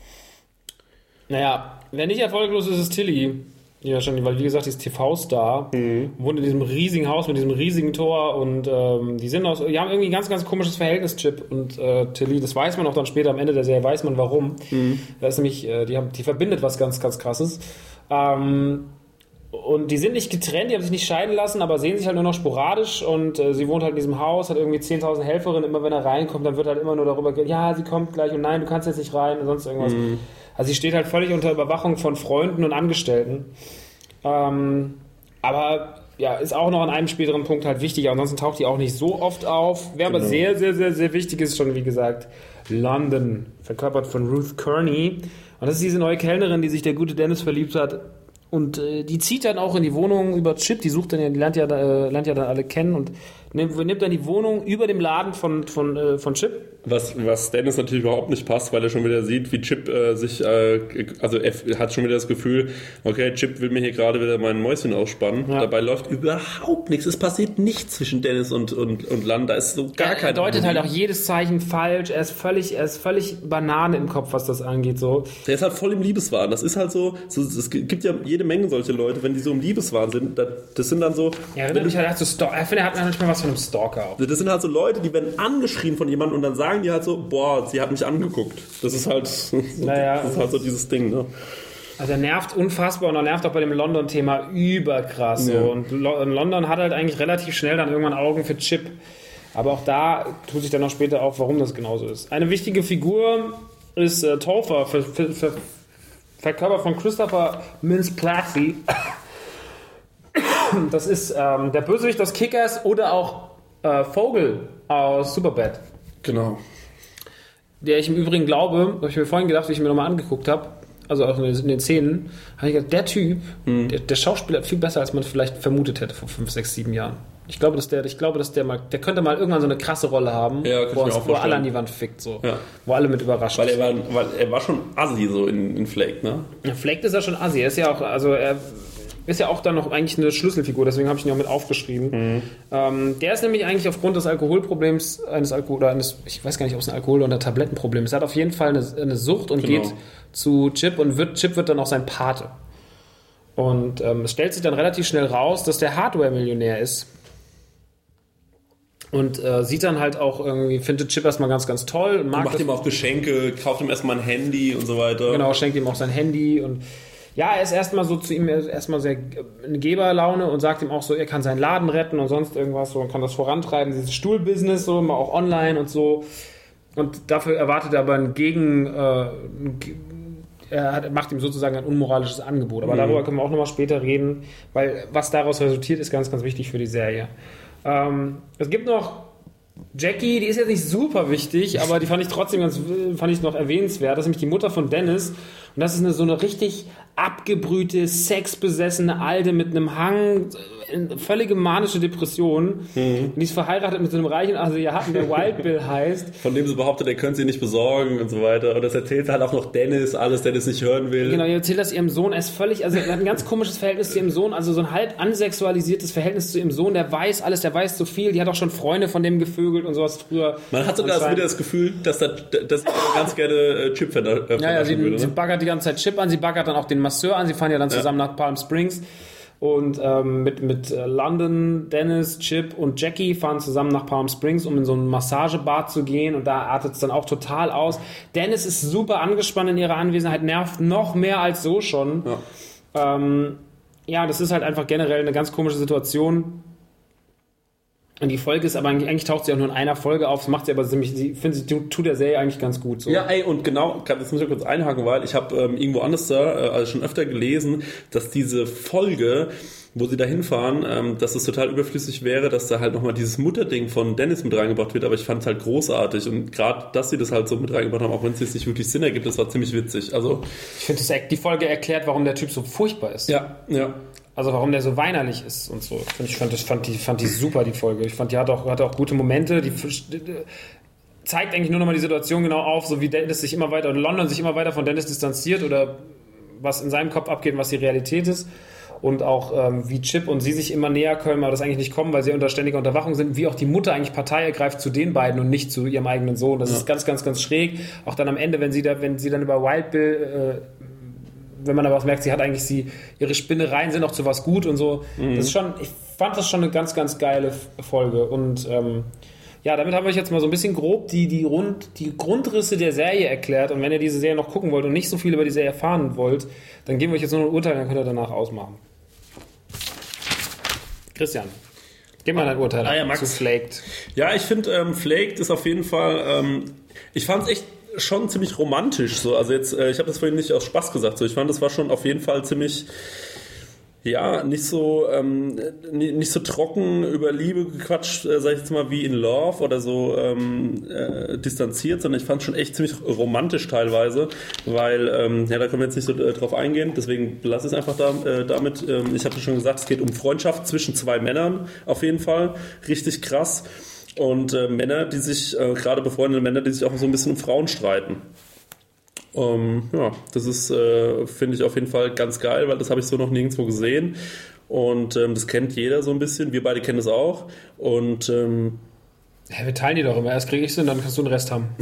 Naja, wer nicht erfolglos ist, ist Tilly. Ja, schon, weil wie gesagt, die ist TV-Star, wohnt in diesem riesigen Haus mit diesem riesigen Tor und die haben irgendwie ein ganz, ganz komisches Verhältnis, Chip und Tilly. Das weiß man auch dann später am Ende der Serie, weiß man warum. Da ist nämlich, die verbindet was ganz, ganz Krasses. Und die sind nicht getrennt, die haben sich nicht scheiden lassen, aber sehen sich halt nur noch sporadisch und sie wohnt halt in diesem Haus, hat irgendwie 10.000 Helferinnen, immer wenn er reinkommt, dann wird halt immer nur darüber geredet, ja, sie kommt gleich und nein, du kannst jetzt nicht rein und sonst irgendwas. Also sie steht halt völlig unter Überwachung von Freunden und Angestellten. Aber ja, ist auch noch an einem späteren Punkt halt wichtig. Ansonsten taucht die auch nicht so oft auf. Wer aber sehr, sehr, sehr, sehr wichtig ist, schon wie gesagt, London, verkörpert von Ruth Kearney. Und das ist diese neue Kellnerin, die sich der gute Dennis verliebt hat. Und die zieht dann auch in die Wohnung über Chip, die lernt ja dann alle kennen und nimmt dann die Wohnung über dem Laden von Chip. Was Dennis natürlich überhaupt nicht passt, weil er schon wieder sieht, wie Chip also er hat schon wieder das Gefühl, okay, Chip will mir hier gerade wieder mein Mäuschen ausspannen. Ja. Dabei läuft überhaupt nichts. Es passiert nichts zwischen Dennis und Land. Da ist so gar kein... Er deutet halt auch jedes Zeichen falsch. Er ist völlig Banane im Kopf, was das angeht. So. Der ist halt voll im Liebeswahn. Das ist halt so es gibt ja jede Menge solche Leute, wenn die so im Liebeswahn sind, das sind dann so... Ja, erinnert mich halt so ich finde, er hat manchmal was von einem Stalker auch. Das sind halt so Leute, die werden angeschrien von jemandem und dann sagen die halt so, boah, sie hat mich angeguckt. Das ist halt so dieses Ding, ne? Also er nervt unfassbar und er nervt auch bei dem London-Thema überkrass. Ja. So. Und London hat halt eigentlich relativ schnell dann irgendwann Augen für Chip. Aber auch da tut sich dann noch später auf, warum das genauso ist. Eine wichtige Figur ist Topher, verkörpert von Christopher Mintz-Plasse. Das ist der Bösewicht aus Kick-Ass oder auch Vogel aus Superbad. Genau. Der ich im Übrigen glaube, habe ich mir vorhin gedacht, wie ich mir nochmal angeguckt habe, also auch in den Szenen, habe ich gedacht, der Typ, der Schauspieler viel besser, als man vielleicht vermutet hätte vor 5, 6, 7 Jahren. Ich glaube, dass der könnte mal irgendwann so eine krasse Rolle haben, ja, wo alle an die Wand fickt, so. Ja. Wo alle mit überrascht sind. Weil er war schon assi so in Flaked, ne? Ja, Flaked ist ja schon assi. Er ist ja auch, also er ist ja auch dann noch eigentlich eine Schlüsselfigur, deswegen habe ich ihn auch mit aufgeschrieben. Der ist nämlich eigentlich aufgrund des Alkoholproblems ich weiß gar nicht, ob es ein Alkohol- oder Tablettenproblem ist. Er hat auf jeden Fall eine Sucht und geht zu Chip und Chip wird dann auch sein Pate. Und es stellt sich dann relativ schnell raus, dass der Hardware-Millionär ist. Und sieht dann halt auch irgendwie, findet Chip erstmal ganz, ganz toll. Und macht ihm auch Geschenke, kauft ihm erstmal ein Handy und so weiter. Genau, schenkt ihm auch sein Handy und ja, er ist erstmal so zu ihm erstmal sehr in Geberlaune und sagt ihm auch so, er kann seinen Laden retten und sonst irgendwas so und kann das vorantreiben, dieses Stuhlbusiness so, immer auch online und so. Und dafür erwartet er aber er macht ihm sozusagen ein unmoralisches Angebot. Aber darüber können wir auch nochmal später reden, weil was daraus resultiert, ist ganz, ganz wichtig für die Serie. Es gibt noch Jackie, die ist jetzt nicht super wichtig, aber die fand ich noch erwähnenswert. Das ist nämlich die Mutter von Dennis. Und das ist so eine richtig abgebrühte, sexbesessene Alte mit einem Hang, völlige manische Depression. Die ist verheiratet mit so einem reichen Asiaten, der Wild Bill heißt. Von dem sie behauptet, er könnte sie nicht besorgen und so weiter. Und das erzählt halt auch noch Dennis, alles, der das nicht hören will. Genau, er erzählt das ihrem Sohn. Er ist völlig, er hat ein ganz komisches Verhältnis zu ihrem Sohn, also so ein halb ansexualisiertes Verhältnis zu ihrem Sohn. Der weiß alles, der weiß so viel. Die hat auch schon Freunde von dem gevögelt und sowas früher. Man hat sogar wieder das Gefühl, dass ich ganz gerne Chip sie baggert die ganze Zeit Chip an, sie baggert dann auch den Masseur an. Sie fahren ja dann zusammen nach Palm Springs. Und mit London, Dennis, Chip und Jackie fahren zusammen nach Palm Springs, um in so ein Massagebad zu gehen. Und da artet es dann auch total aus. Dennis ist super angespannt in ihrer Anwesenheit, nervt noch mehr als so schon. Ja, das ist halt einfach generell eine ganz komische Situation. Und die Folge ist aber eigentlich taucht sie auch nur in einer Folge auf. Das macht sie aber ziemlich, ich finde, sie tut der Serie eigentlich ganz gut. So. Ja, und genau, jetzt muss ich kurz einhaken, weil ich habe irgendwo anders also schon öfter gelesen, dass diese Folge, wo sie da hinfahren, dass es total überflüssig wäre, dass da halt nochmal dieses Mutterding von Dennis mit reingebracht wird, aber ich fand es halt großartig und gerade, dass sie das halt so mit reingebracht haben, auch wenn es jetzt nicht wirklich Sinn ergibt, das war ziemlich witzig. Also ich finde, die Folge erklärt, warum der Typ so furchtbar ist. Ja. Also warum der so weinerlich ist und so. Ich fand die super, die Folge. Ich fand, die hatte auch gute Momente. Die zeigt eigentlich nur nochmal die Situation genau auf, so wie Dennis sich immer weiter, oder London sich immer weiter von Dennis distanziert oder was in seinem Kopf abgeht, was die Realität ist. Und auch wie Chip und sie sich immer näher kommen, aber das eigentlich nicht kommen, weil sie unter ständiger Unterwachung sind, wie auch die Mutter eigentlich Partei ergreift zu den beiden und nicht zu ihrem eigenen Sohn. Das ist ganz, ganz, ganz schräg. Auch dann am Ende, wenn sie dann über Wild Bill wenn man aber auch merkt, sie hat eigentlich ihre Spinnereien sind auch zu was gut und so. Das ist schon, ich fand das schon eine ganz, ganz geile Folge. Und damit habe ich jetzt mal so ein bisschen grob die Grundrisse der Serie erklärt. Und wenn ihr diese Serie noch gucken wollt und nicht so viel über die Serie erfahren wollt, dann geben wir euch jetzt nur ein Urteil, dann könnt ihr danach ausmachen. Christian, gib mal dein Urteil zu Flaked. Ja, ich finde, Flaked ist auf jeden Fall, ich fand es echt schon ziemlich romantisch. So. Also jetzt, ich habe das vorhin nicht aus Spaß gesagt. So. Ich fand, das war schon auf jeden Fall ziemlich, nicht so trocken über Liebe gequatscht, sag ich jetzt mal, wie in Love oder so distanziert, sondern ich fand es schon echt ziemlich romantisch teilweise, weil, da können wir jetzt nicht so drauf eingehen, deswegen lasse ich es einfach damit. Ich hatte schon gesagt, es geht um Freundschaft zwischen zwei Männern auf jeden Fall. Richtig krass. Und Männer, die sich, gerade befreundete Männer, die sich auch so ein bisschen um Frauen streiten. Das ist, finde ich auf jeden Fall ganz geil, weil das habe ich so noch nirgendwo gesehen. Und das kennt jeder so ein bisschen. Wir beide kennen es auch. Und wir teilen die doch immer. Erst kriege ich sie und dann kannst du den Rest haben.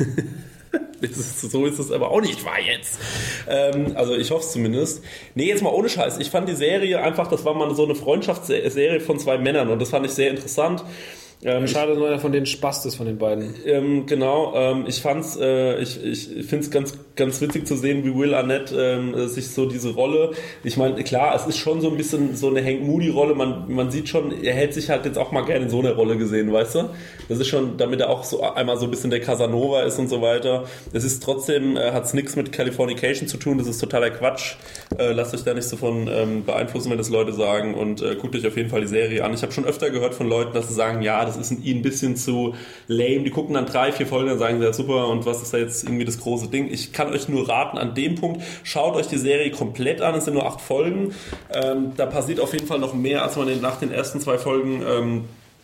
So ist es aber auch nicht wahr jetzt. Also ich hoffe es zumindest. Nee, jetzt mal ohne Scheiß. Ich fand die Serie einfach, das war mal so eine Freundschaftsserie von zwei Männern und das fand ich sehr interessant. Schade, dass einer von denen Spast ist, von den beiden. Ich finde es ganz, ganz witzig zu sehen, wie Will Arnett sich so diese Rolle, ich meine, klar, es ist schon so ein bisschen so eine Hank Moody-Rolle, man sieht schon, er hätte sich halt jetzt auch mal gerne in so einer Rolle gesehen, weißt du? Das ist schon, damit er auch so einmal so ein bisschen der Casanova ist und so weiter. Es ist trotzdem, hat es nichts mit Californication zu tun, das ist totaler Quatsch. Lasst euch da nicht so von beeinflussen, wenn das Leute sagen und guckt euch auf jeden Fall die Serie an. Ich habe schon öfter gehört von Leuten, dass sie sagen, ja, das ist ihnen ein bisschen zu lame. Die gucken dann 3-4 Folgen und sagen, ja super, und was ist da jetzt irgendwie das große Ding? Ich kann euch nur raten, an dem Punkt, schaut euch die Serie komplett an, es sind nur 8 Folgen. Da passiert auf jeden Fall noch mehr, als man nach den ersten 2 Folgen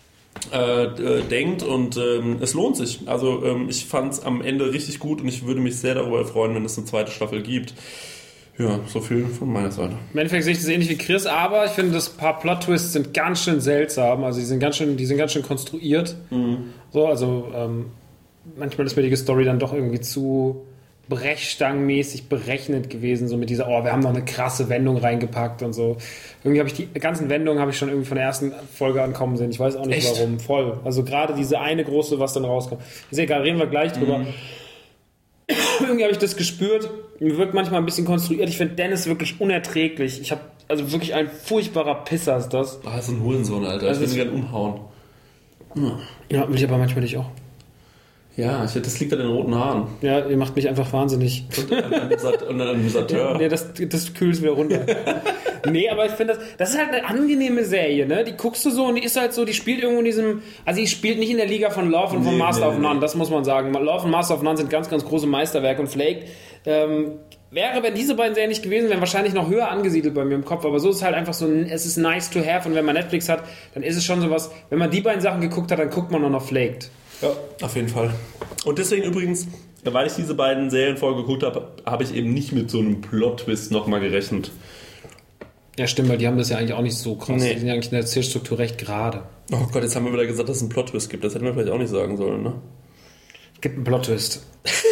denkt und es lohnt sich. Also ich fand es am Ende richtig gut und ich würde mich sehr darüber freuen, wenn es eine zweite Staffel gibt. Ja, so viel von meiner Seite. Im Endeffekt sehe ich das ähnlich wie Chris, aber ich finde, das paar Plot-Twists sind ganz schön seltsam. Also die sind ganz schön konstruiert. So, also manchmal ist mir die Story dann doch irgendwie zu brechstangenmäßig berechnet gewesen, so mit dieser, wir haben noch eine krasse Wendung reingepackt und so. Irgendwie habe ich die ganzen Wendungen schon irgendwie von der ersten Folge ankommen sehen. Ich weiß auch nicht warum. Voll. Also gerade diese eine große, was dann rauskommt. Ist egal, reden wir gleich drüber. Irgendwie habe ich das gespürt. Mir wirkt manchmal ein bisschen konstruiert. Ich finde Dennis wirklich unerträglich. Ich habe also wirklich ein furchtbarer Pisser ist das. Das ist ein Hurensohn, Alter. Also ich will ihn gerne umhauen. Ja, will ich aber manchmal nicht auch. Ja, das liegt an den roten Haaren. Ja, ihr macht mich einfach wahnsinnig. Und an einem Sateur. Nee, das kühlt es wieder runter. Nee, aber ich finde, das ist halt eine angenehme Serie, ne? Die guckst du so und die ist halt so, die spielt irgendwo in diesem, also die spielt nicht in der Liga von Love und von Master of None, das muss man sagen. Love und Master of None sind ganz, ganz große Meisterwerke und Flaked wäre, wenn diese beiden Serien nicht gewesen wären, wahrscheinlich noch höher angesiedelt bei mir im Kopf, aber so ist es halt einfach so, es ist nice to have und wenn man Netflix hat, dann ist es schon sowas, wenn man die beiden Sachen geguckt hat, dann guckt man noch Flaked. Ja, auf jeden Fall. Und deswegen übrigens, weil ich diese beiden Serien vorher geguckt habe, habe ich eben nicht mit so einem Plot-Twist nochmal gerechnet. Ja, stimmt, weil die haben das ja eigentlich auch nicht so krass. Nee. Die sind ja eigentlich in der Erzählstruktur recht gerade. Oh Gott, jetzt haben wir wieder gesagt, dass es einen Plot-Twist gibt. Das hätten wir vielleicht auch nicht sagen sollen, ne? Es gibt einen Plot-Twist.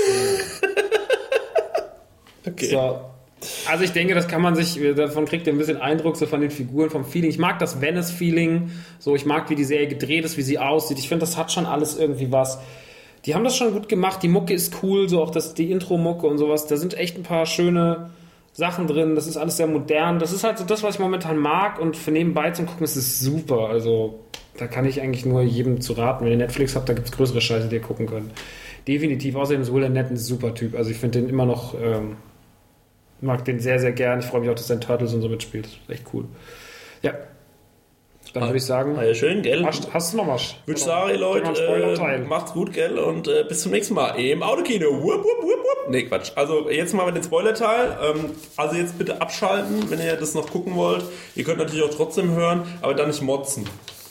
Okay. So. Also ich denke, das kann man sich, davon kriegt ihr ein bisschen Eindruck so von den Figuren, vom Feeling. Ich mag das Venice-Feeling, so ich mag, wie die Serie gedreht ist, wie sie aussieht. Ich finde, das hat schon alles irgendwie was. Die haben das schon gut gemacht, die Mucke ist cool, so auch die Intro-Mucke und sowas. Da sind echt ein paar schöne Sachen drin, das ist alles sehr modern. Das ist halt so das, was ich momentan mag und für nebenbei zum Gucken ist es super. Also da kann ich eigentlich nur jedem zu raten. Wenn ihr Netflix habt, da gibt es größere Scheiße, die ihr gucken könnt. Definitiv. Außerdem ist Will Arnett ein super Typ. Also ich finde den immer noch, mag den sehr, sehr gern. Ich freue mich auch, dass er in Turtles und so mitspielt. Das ist echt cool. Ja. Dann würde ich sagen, ja, schön, gell? Hast du noch was? Würde ich sagen, Leute, macht's gut, gell? Und bis zum nächsten Mal im Autokino. Wupp, wupp, wupp, wupp. Nee, Quatsch. Also jetzt machen wir den Spoiler-Teil. Also jetzt bitte abschalten, wenn ihr das noch gucken wollt. Ihr könnt natürlich auch trotzdem hören, aber dann nicht motzen.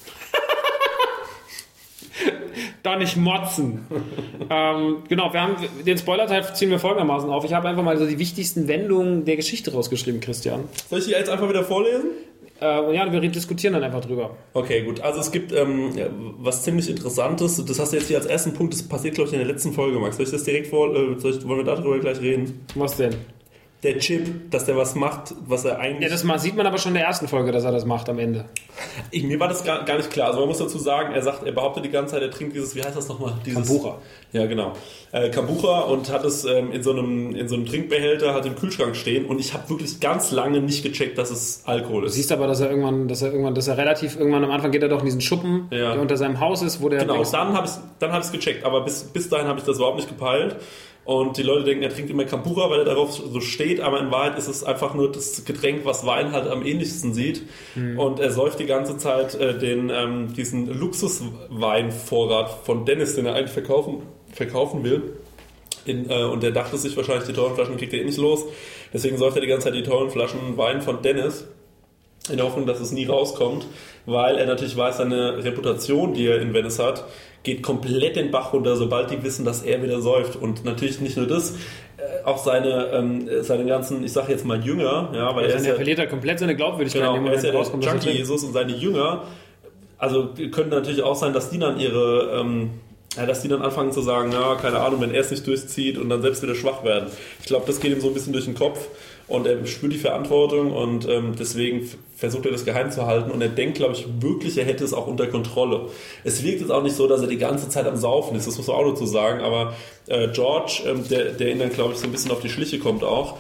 Da nicht motzen. Genau, wir haben den Spoiler-Teil ziehen wir folgendermaßen auf. Ich habe einfach mal so die wichtigsten Wendungen der Geschichte rausgeschrieben, Christian. Soll ich die jetzt einfach wieder vorlesen? Ja, wir diskutieren dann einfach drüber. Okay, gut. Also es gibt was ziemlich Interessantes. Das hast du jetzt hier als ersten Punkt. Das passiert, glaube ich, in der letzten Folge, Max. Soll ich das direkt wollen wir darüber gleich reden? Was denn? Der Chip, dass der was macht, was er eigentlich... Ja, das sieht man aber schon in der ersten Folge, dass er das macht am Ende. Mir war das gar nicht klar. Also man muss dazu sagen, er behauptet die ganze Zeit, er trinkt dieses, wie heißt das nochmal? Kombucha. Ja, genau. Kombucha und hat es in so einem Trinkbehälter halt im Kühlschrank stehen und ich habe wirklich ganz lange nicht gecheckt, dass es Alkohol ist. Du siehst aber, dass er irgendwann am Anfang geht er doch in diesen Schuppen, der unter seinem Haus ist, wo der... Genau, dann habe ich es gecheckt, aber bis dahin habe ich das überhaupt nicht gepeilt. Und die Leute denken, er trinkt immer Kombucha, weil er darauf so steht, aber in Wahrheit ist es einfach nur das Getränk, was Wein halt am ähnlichsten sieht. Und er säuft die ganze Zeit diesen Luxusweinvorrat von Dennis, den er eigentlich verkaufen will. Und er dachte sich wahrscheinlich, die teuren Flaschen kriegt er eh nicht los. Deswegen säuft er die ganze Zeit die teuren Flaschen Wein von Dennis, in der Hoffnung, dass es nie rauskommt, weil er natürlich weiß, seine Reputation, die er in Venice hat, geht komplett den Bach runter, sobald die wissen, dass er wieder säuft. Und natürlich nicht nur das, auch seine ganzen, ich sage jetzt mal Jünger, ja, weil er verliert halt komplett seine Glaubwürdigkeit. Genau, er ist ja der Junkie Jesus und seine Jünger, also können natürlich auch sein, dass die dann dass die dann anfangen zu sagen, na, keine Ahnung, wenn er es nicht durchzieht und dann selbst wieder schwach werden. Ich glaube, das geht ihm so ein bisschen durch den Kopf und er spürt die Verantwortung und deswegen versucht er das geheim zu halten und er denkt, glaube ich, wirklich, er hätte es auch unter Kontrolle. Es wirkt jetzt auch nicht so, dass er die ganze Zeit am Saufen ist, das muss man auch dazu sagen, aber George, der ihn dann, glaube ich, so ein bisschen auf die Schliche kommt auch,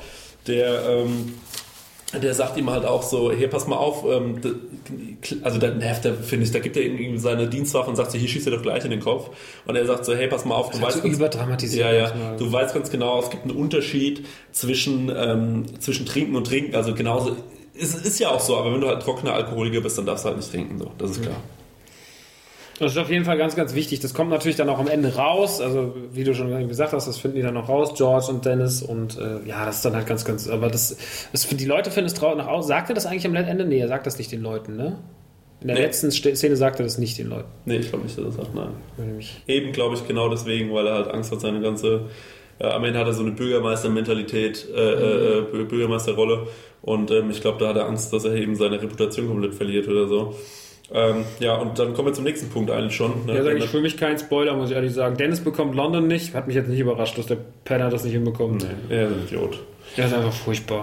der sagt ihm halt auch so, hey, pass mal auf, also da nervt er, finde ich, da gibt er ihm seine Dienstwaffe und sagt so, hier schießt er doch gleich in den Kopf. Und er sagt so, hey, pass mal auf, du weißt... überdramatisiert. Ja, du weißt ganz genau, es gibt einen Unterschied zwischen Trinken und Trinken, also genauso, es ist ja auch so, aber wenn du halt trockener Alkoholiker bist, dann darfst du halt nicht trinken, so, das ist klar. Das ist auf jeden Fall ganz, ganz wichtig. Das kommt natürlich dann auch am Ende raus. Also, wie du schon gesagt hast, das finden die dann noch raus, George und Dennis. Und das ist dann halt ganz, ganz. Aber das die Leute finden es traurig nach außen. Sagt er das eigentlich am Ende? Nee, er sagt das nicht den Leuten, ne? In der letzten Szene sagt er das nicht den Leuten. Nee, ich glaube nicht, dass er das sagt, nein. Eben, glaube ich, genau deswegen, weil er halt Angst hat, seine ganze. Am Ende hat er so eine Bürgermeistermentalität, Bürgermeisterrolle. Und ich glaube, da hat er Angst, dass er eben seine Reputation komplett verliert oder so. Und dann kommen wir zum nächsten Punkt eigentlich schon. Ne? Ja, das ist für mich kein Spoiler, muss ich ehrlich sagen. Dennis bekommt London nicht. Hat mich jetzt nicht überrascht, dass der Penner das nicht hinbekommt. Nee, er ist ein Idiot. Der ist einfach furchtbar.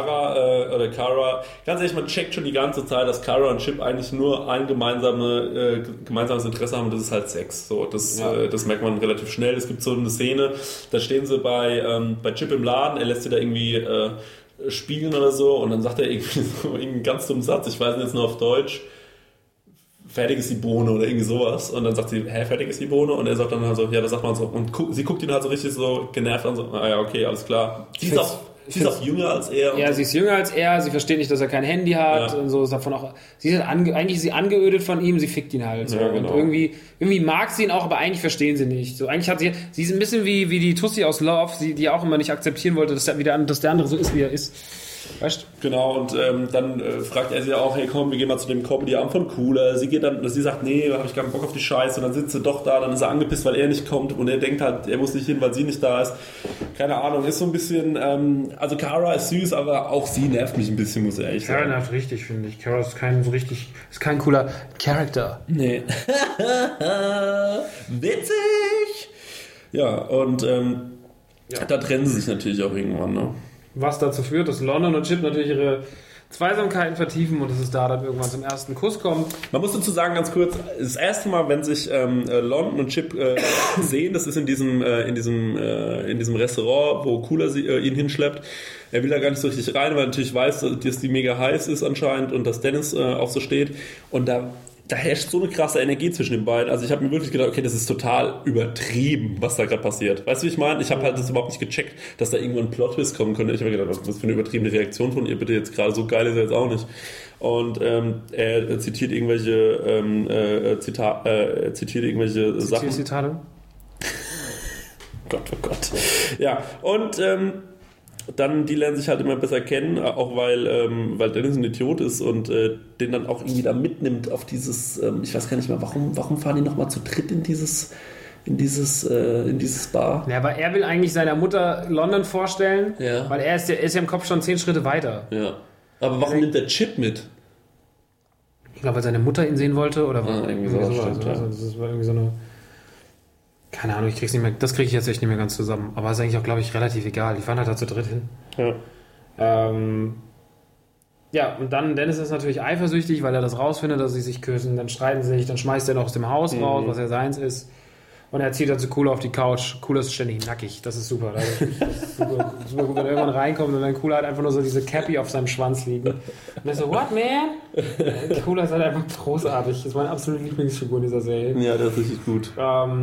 Kara, ganz ehrlich, man checkt schon die ganze Zeit, dass Kara und Chip eigentlich nur ein gemeinsames Interesse haben und das ist halt Sex. So, das merkt man relativ schnell. Es gibt so eine Szene, da stehen sie bei Chip im Laden, er lässt sie da irgendwie spielen oder so und dann sagt er irgendwie so einen ganz dummen Satz, ich weiß jetzt nur auf Deutsch, fertig ist die Bohne oder irgendwie sowas. Und dann sagt sie, fertig ist die Bohne? Und er sagt dann halt so, ja, das sagt man so. Und sie guckt ihn halt so richtig so genervt an, so, okay, alles klar. Sie ist auch jünger als er. Ja, sie ist jünger als er, sie versteht nicht, dass er kein Handy hat und so. Sie ist eigentlich ist sie angeödet von ihm, sie fickt ihn halt. So. Ja, genau. Und irgendwie mag sie ihn auch, aber eigentlich verstehen sie nicht. So, eigentlich sie ist ein bisschen wie die Tussi aus Love, die auch immer nicht akzeptieren wollte, dass der andere so ist, wie er ist. Weißt? Genau, und dann fragt er sie auch, hey komm, wir gehen mal zu dem Comedy-Abend von Cooler. Sie sagt, nee, da habe ich gar keinen Bock auf die Scheiße. Und dann sitzt sie doch da, dann ist er angepisst, weil er nicht kommt. Und er denkt halt, er muss nicht hin, weil sie nicht da ist. Keine Ahnung, ist so ein bisschen, also Kara ist süß, aber auch sie nervt mich ein bisschen, muss ich ehrlich sagen. Kara nervt richtig, finde ich. Kara ist kein cooler Charakter. Nee. Witzig! Ja, und da trennen sie sich natürlich auch irgendwann, ne? Was dazu führt, dass London und Chip natürlich ihre Zweisamkeiten vertiefen und dass es da dann irgendwann zum ersten Kuss kommt. Man muss dazu sagen, ganz kurz, das erste Mal, wenn sich London und Chip sehen, das ist in diesem Restaurant, wo Cooler ihn hinschleppt. Er will da gar nicht so richtig rein, weil er natürlich weiß, dass die mega heiß ist anscheinend und dass Dennis auch so steht. Und da da herrscht so eine krasse Energie zwischen den beiden. Also ich habe mir wirklich gedacht, okay, das ist total übertrieben, was da gerade passiert. Weißt du, wie ich meine? Ich habe halt das überhaupt nicht gecheckt, dass da irgendwann ein Plot-Twist kommen könnte. Ich habe mir gedacht, was für eine übertriebene Reaktion von ihr bitte jetzt gerade, so geil ist er jetzt auch nicht. Und er zitiert irgendwelche Sachen. Zitate? Oh Gott. Ja, und dann, die lernen sich halt immer besser kennen, auch weil Dennis ein Idiot ist und den dann auch irgendwie da mitnimmt auf dieses, ich weiß gar nicht mehr, warum fahren die nochmal zu dritt in dieses Bar? Ja, aber er will eigentlich seiner Mutter London vorstellen, Ja. weil er ist ja im Kopf schon 10 Schritte weiter. Ja. Aber warum nimmt der Chip mit? Ich glaube, weil seine Mutter ihn sehen wollte oder was? Irgendwie sowas. Stimmt, also, das war irgendwie so eine. Keine Ahnung, das kriege ich jetzt echt nicht mehr ganz zusammen. Aber ist eigentlich auch, glaube ich, relativ egal. Die fahren halt da zu dritt hin. Ja. Ja, und dann, Dennis ist natürlich eifersüchtig, weil er das rausfindet, dass sie sich küssen. Dann streiten sie sich, dann schmeißt er noch aus dem Haus raus, was ja seins ist. Und er zieht dann zu Cooler auf die Couch. Cooler ist ständig nackig. Das ist super. Das ist super gut, wenn er irgendwann reinkommt und dann Cooler hat einfach nur so diese Cappy auf seinem Schwanz liegen. Und er so, what, man? Cooler ist halt einfach großartig. Das ist meine absolute Lieblingsfigur in dieser Serie. Ja, das ist richtig gut.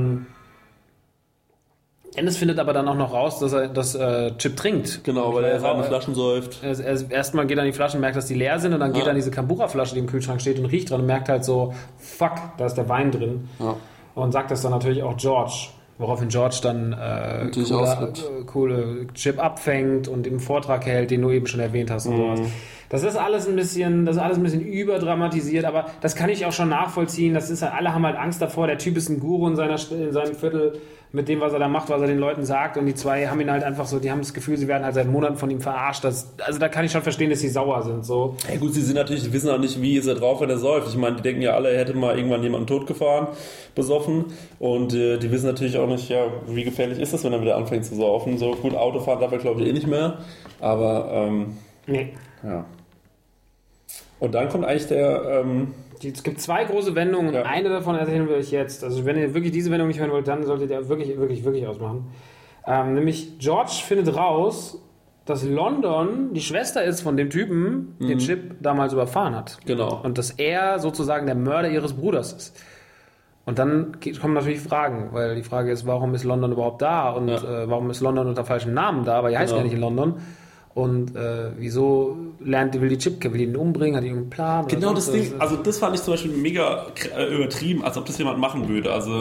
Dennis findet aber dann auch noch raus, dass Chip trinkt. Genau, weil er seine Flaschen säuft. Erstmal geht er an die Flaschen, merkt, dass die leer sind und dann geht er an diese Kambura-Flasche, die im Kühlschrank steht und riecht dran und merkt halt so, fuck, da ist der Wein drin. Ja. Und sagt das dann natürlich auch George. Woraufhin George dann coole Chip abfängt und im Vortrag hält, den du eben schon erwähnt hast und sowas. Das ist alles ein bisschen überdramatisiert, aber das kann ich auch schon nachvollziehen. Das ist halt, alle haben halt Angst davor. Der Typ ist ein Guru in seinem Viertel mit dem, was er da macht, was er den Leuten sagt. Und die zwei haben ihn halt einfach so, die haben das Gefühl, sie werden halt seit Monaten von ihm verarscht. Also da kann ich schon verstehen, dass sie sauer sind. So. Ja gut, sie wissen auch nicht, wie ist er drauf, wenn er säuft. Ich meine, die denken ja alle, er hätte mal irgendwann jemanden totgefahren, besoffen. Und die wissen natürlich auch nicht, ja, wie gefährlich ist das, wenn er wieder anfängt zu saufen. So gut, Autofahren darf er, glaube ich, eh nicht mehr. Aber, nee. Ja. Und dann kommt eigentlich der... Es gibt 2 große Wendungen und eine davon erzählen wir euch jetzt. Also wenn ihr wirklich diese Wendung nicht hören wollt, dann solltet ihr wirklich ausmachen. Nämlich George findet raus, dass London die Schwester ist von dem Typen, den Chip damals überfahren hat. Genau. Und dass er sozusagen der Mörder ihres Bruders ist. Und dann kommen natürlich Fragen, weil die Frage ist, warum ist London überhaupt da? Und warum ist London unter falschem Namen da? Aber er heißt ja nicht in London. Und wieso will die Chip, will ihn umbringen, hat die irgendeinen Plan? Genau das Ding, also das fand ich zum Beispiel mega übertrieben, als ob das jemand machen würde. Also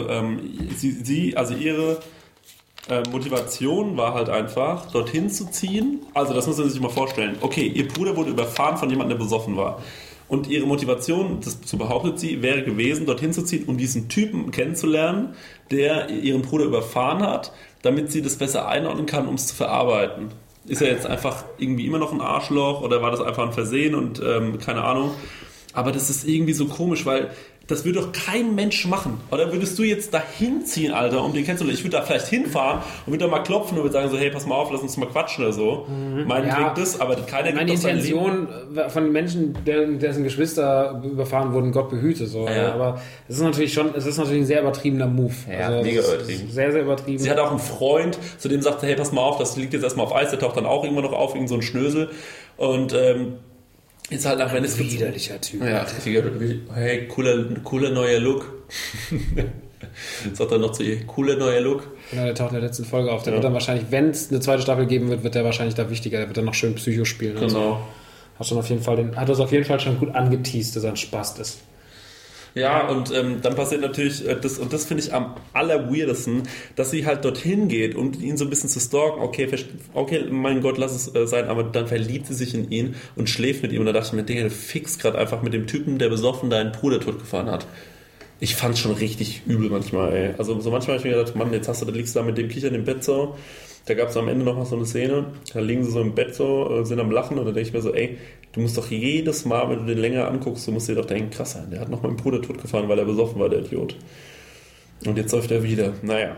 ihre Motivation war halt einfach, dorthin zu ziehen. Also das muss man sich mal vorstellen. Okay, ihr Bruder wurde überfahren von jemandem, der besoffen war. Und ihre Motivation, das so behauptet sie, wäre gewesen, dorthin zu ziehen, um diesen Typen kennenzulernen, der ihren Bruder überfahren hat, damit sie das besser einordnen kann, um es zu verarbeiten. Ist er jetzt einfach irgendwie immer noch ein Arschloch oder war das einfach ein Versehen und keine Ahnung. Aber das ist irgendwie so komisch, weil das würde doch kein Mensch machen. Oder würdest du jetzt da hinziehen, Alter, um den kennenzulernen? Ich würde da vielleicht hinfahren und würde da mal klopfen und würde sagen so, hey, pass mal auf, lass uns mal quatschen oder so. Meinetwegen das, aber keiner gibt das. Meine Intention von Menschen, dessen Geschwister überfahren wurden, Gott behüte. So. Ja. Aber es ist natürlich ein sehr übertriebener Move. Ja, also, mega übertrieben. Sehr, sehr übertrieben. Sie hat auch einen Freund, zu dem sagt, hey, pass mal auf, das liegt jetzt erstmal auf Eis, der taucht dann auch irgendwann noch auf, irgend so ein Schnösel. Und ist halt nach Venice gezogen. Widerlicher Typ. Ja, richtiger, hey, cooler neuer Look. Sagt er noch zu ihr, cooler neuer Look. Genau, der taucht in der letzten Folge auf. Der wird dann wahrscheinlich, wenn es eine zweite Staffel geben wird, wird der wahrscheinlich da wichtiger. Der wird dann noch schön Psycho spielen. Genau. So. Hat das auf jeden Fall schon gut angeteased, dass er ein Spast ist. Ja, und dann passiert natürlich, das finde ich am allerweirdesten, dass sie halt dorthin geht, um ihn so ein bisschen zu stalken. Okay, mein Gott, lass es sein, aber dann verliebt sie sich in ihn und schläft mit ihm. Und da dachte ich mir, Digga, du fix gerade einfach mit dem Typen, der besoffen deinen Bruder totgefahren hat. Ich fand's schon richtig übel manchmal, ey. Also so manchmal habe ich mir gedacht, Mann, jetzt liegst du da mit dem Kichern im Bett so. Da gab es am Ende noch mal so eine Szene, da liegen sie so im Bett so, sind am Lachen und dann denke ich mir so, ey, du musst doch jedes Mal, wenn du den länger anguckst, du musst dir doch denken, krass sein, der hat noch meinen Bruder totgefahren, weil er besoffen war, der Idiot. Und jetzt säuft er wieder. Naja.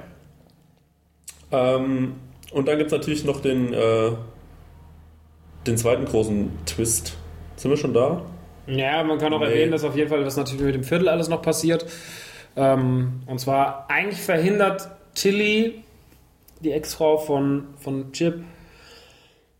Und dann gibt es natürlich noch den zweiten großen Twist. Sind wir schon da? Ja, man kann auch erwähnen, dass auf jeden Fall was natürlich mit dem Viertel alles noch passiert. Und zwar eigentlich verhindert Tilly, die Ex-Frau von Chip,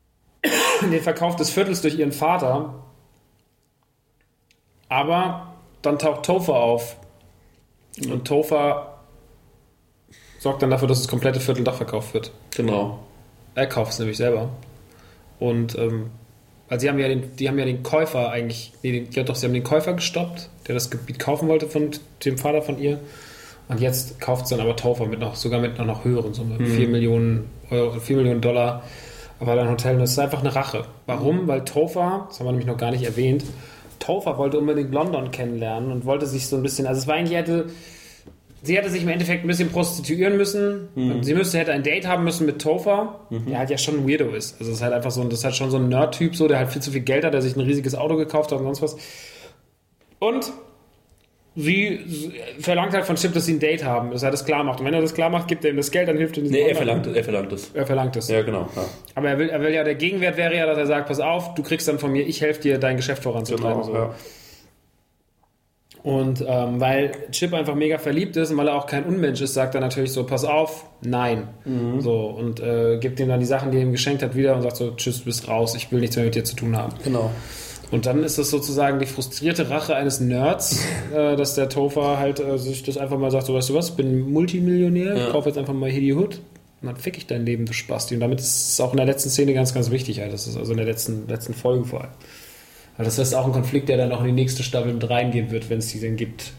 den Verkauf des Viertels durch ihren Vater. Aber dann taucht Topher auf. Und Topher sorgt dann dafür, dass das komplette Vierteldach verkauft wird. Genau. Er kauft es nämlich selber. Und also sie haben ja den Käufer eigentlich, sie haben den Käufer gestoppt, der das Gebiet kaufen wollte von dem Vater von ihr. Und jetzt kauft es dann aber Topher sogar mit einer noch höheren Summe, 4 Millionen $, aber ein Hotel. Und das ist einfach eine Rache. Warum? Weil Topher, das haben wir nämlich noch gar nicht erwähnt, Topher wollte unbedingt London kennenlernen und wollte sich so ein bisschen, also es war eigentlich, sie hätte sich im Endeffekt ein bisschen prostituieren müssen. Und sie hätte ein Date haben müssen mit Topher, der halt ja schon ein Weirdo ist. Also das ist halt einfach so, das ist halt schon so ein Nerd-Typ, so, der halt viel zu viel Geld hat, der sich ein riesiges Auto gekauft hat und sonst was. Und sie verlangt halt von Chip, dass sie ein Date haben, dass er das klar macht. Und wenn er das klar macht, gibt er ihm das Geld, dann hilft er ihm. Nee, er verlangt es. Er verlangt es. Ja, genau. Ja. Aber er will ja, der Gegenwert wäre ja, dass er sagt, pass auf, du kriegst dann von mir, ich helfe dir, dein Geschäft voranzutreiben. Genau, so. Ja. Und weil Chip einfach mega verliebt ist und weil er auch kein Unmensch ist, sagt er natürlich so, pass auf, nein. So, und gibt ihm dann die Sachen, die er ihm geschenkt hat, wieder und sagt so, tschüss, du bist raus, ich will nichts mehr mit dir zu tun haben. Genau. Und dann ist das sozusagen die frustrierte Rache eines Nerds, dass der Topher halt sich das einfach mal sagt, so, weißt du was, ich bin Multimillionär, ich kaufe jetzt einfach mal hier die Hood und dann fick ich dein Leben, du Spasti. Und damit ist es auch in der letzten Szene ganz, ganz wichtig. Das ist also in der letzten Folge vor allem. Weil das ist auch ein Konflikt, der dann auch in die nächste Staffel mit reingehen wird, wenn es die denn gibt.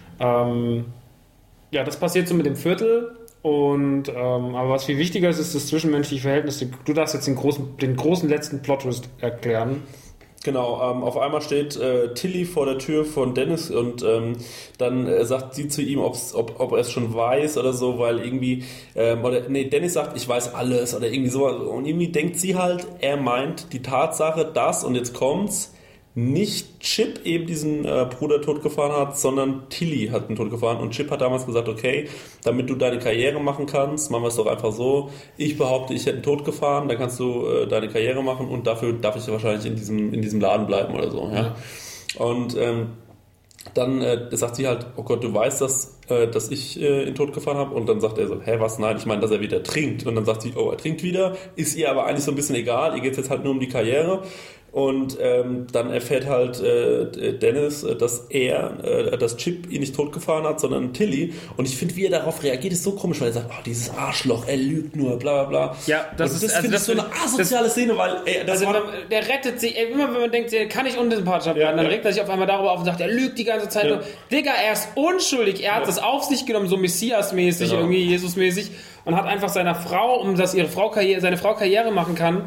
Ja, das passiert so mit dem Viertel. Und aber was viel wichtiger ist, ist das zwischenmenschliche Verhältnis. Du darfst jetzt den großen letzten Plot-Twist erklären. Genau, auf einmal steht Tilly vor der Tür von Dennis und dann sagt sie zu ihm, ob er es schon weiß oder so, weil irgendwie, Dennis sagt, ich weiß alles oder irgendwie so. Und irgendwie denkt sie halt, er meint die Tatsache, dass, und jetzt kommt's, nicht Chip eben diesen Bruder totgefahren hat, sondern Tilly hat ihn totgefahren. Und Chip hat damals gesagt, okay, damit du deine Karriere machen kannst, machen wir es doch einfach so. Ich behaupte, ich hätte ihn totgefahren, dann kannst du deine Karriere machen und dafür darf ich wahrscheinlich in diesem Laden bleiben oder so. Ja? Und dann sagt sie halt, oh Gott, du weißt, dass ich ihn totgefahren habe. Und dann sagt er so, hä, was? Nein, ich meine, dass er wieder trinkt. Und dann sagt sie, oh, er trinkt wieder. Ist ihr aber eigentlich so ein bisschen egal. Ihr geht es jetzt halt nur um die Karriere. Und dann erfährt halt Dennis, dass Chip ihn nicht totgefahren hat, sondern Tilly. Und ich finde, wie er darauf reagiert, ist so komisch, weil er sagt, oh, dieses Arschloch, er lügt nur, bla bla bla. Ja, das finde ich so eine asoziale Szene, weil der rettet sich, immer wenn man denkt, der kann nicht unsympathischer werden, dann regt er sich auf einmal darüber auf und sagt, er lügt die ganze Zeit. Ja. Digga, er ist unschuldig, er hat das auf sich genommen, so Messias-mäßig, irgendwie Jesus-mäßig, und hat einfach seiner Frau, dass seine Frau Karriere machen kann,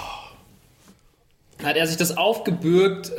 hat er sich das aufgebürgt.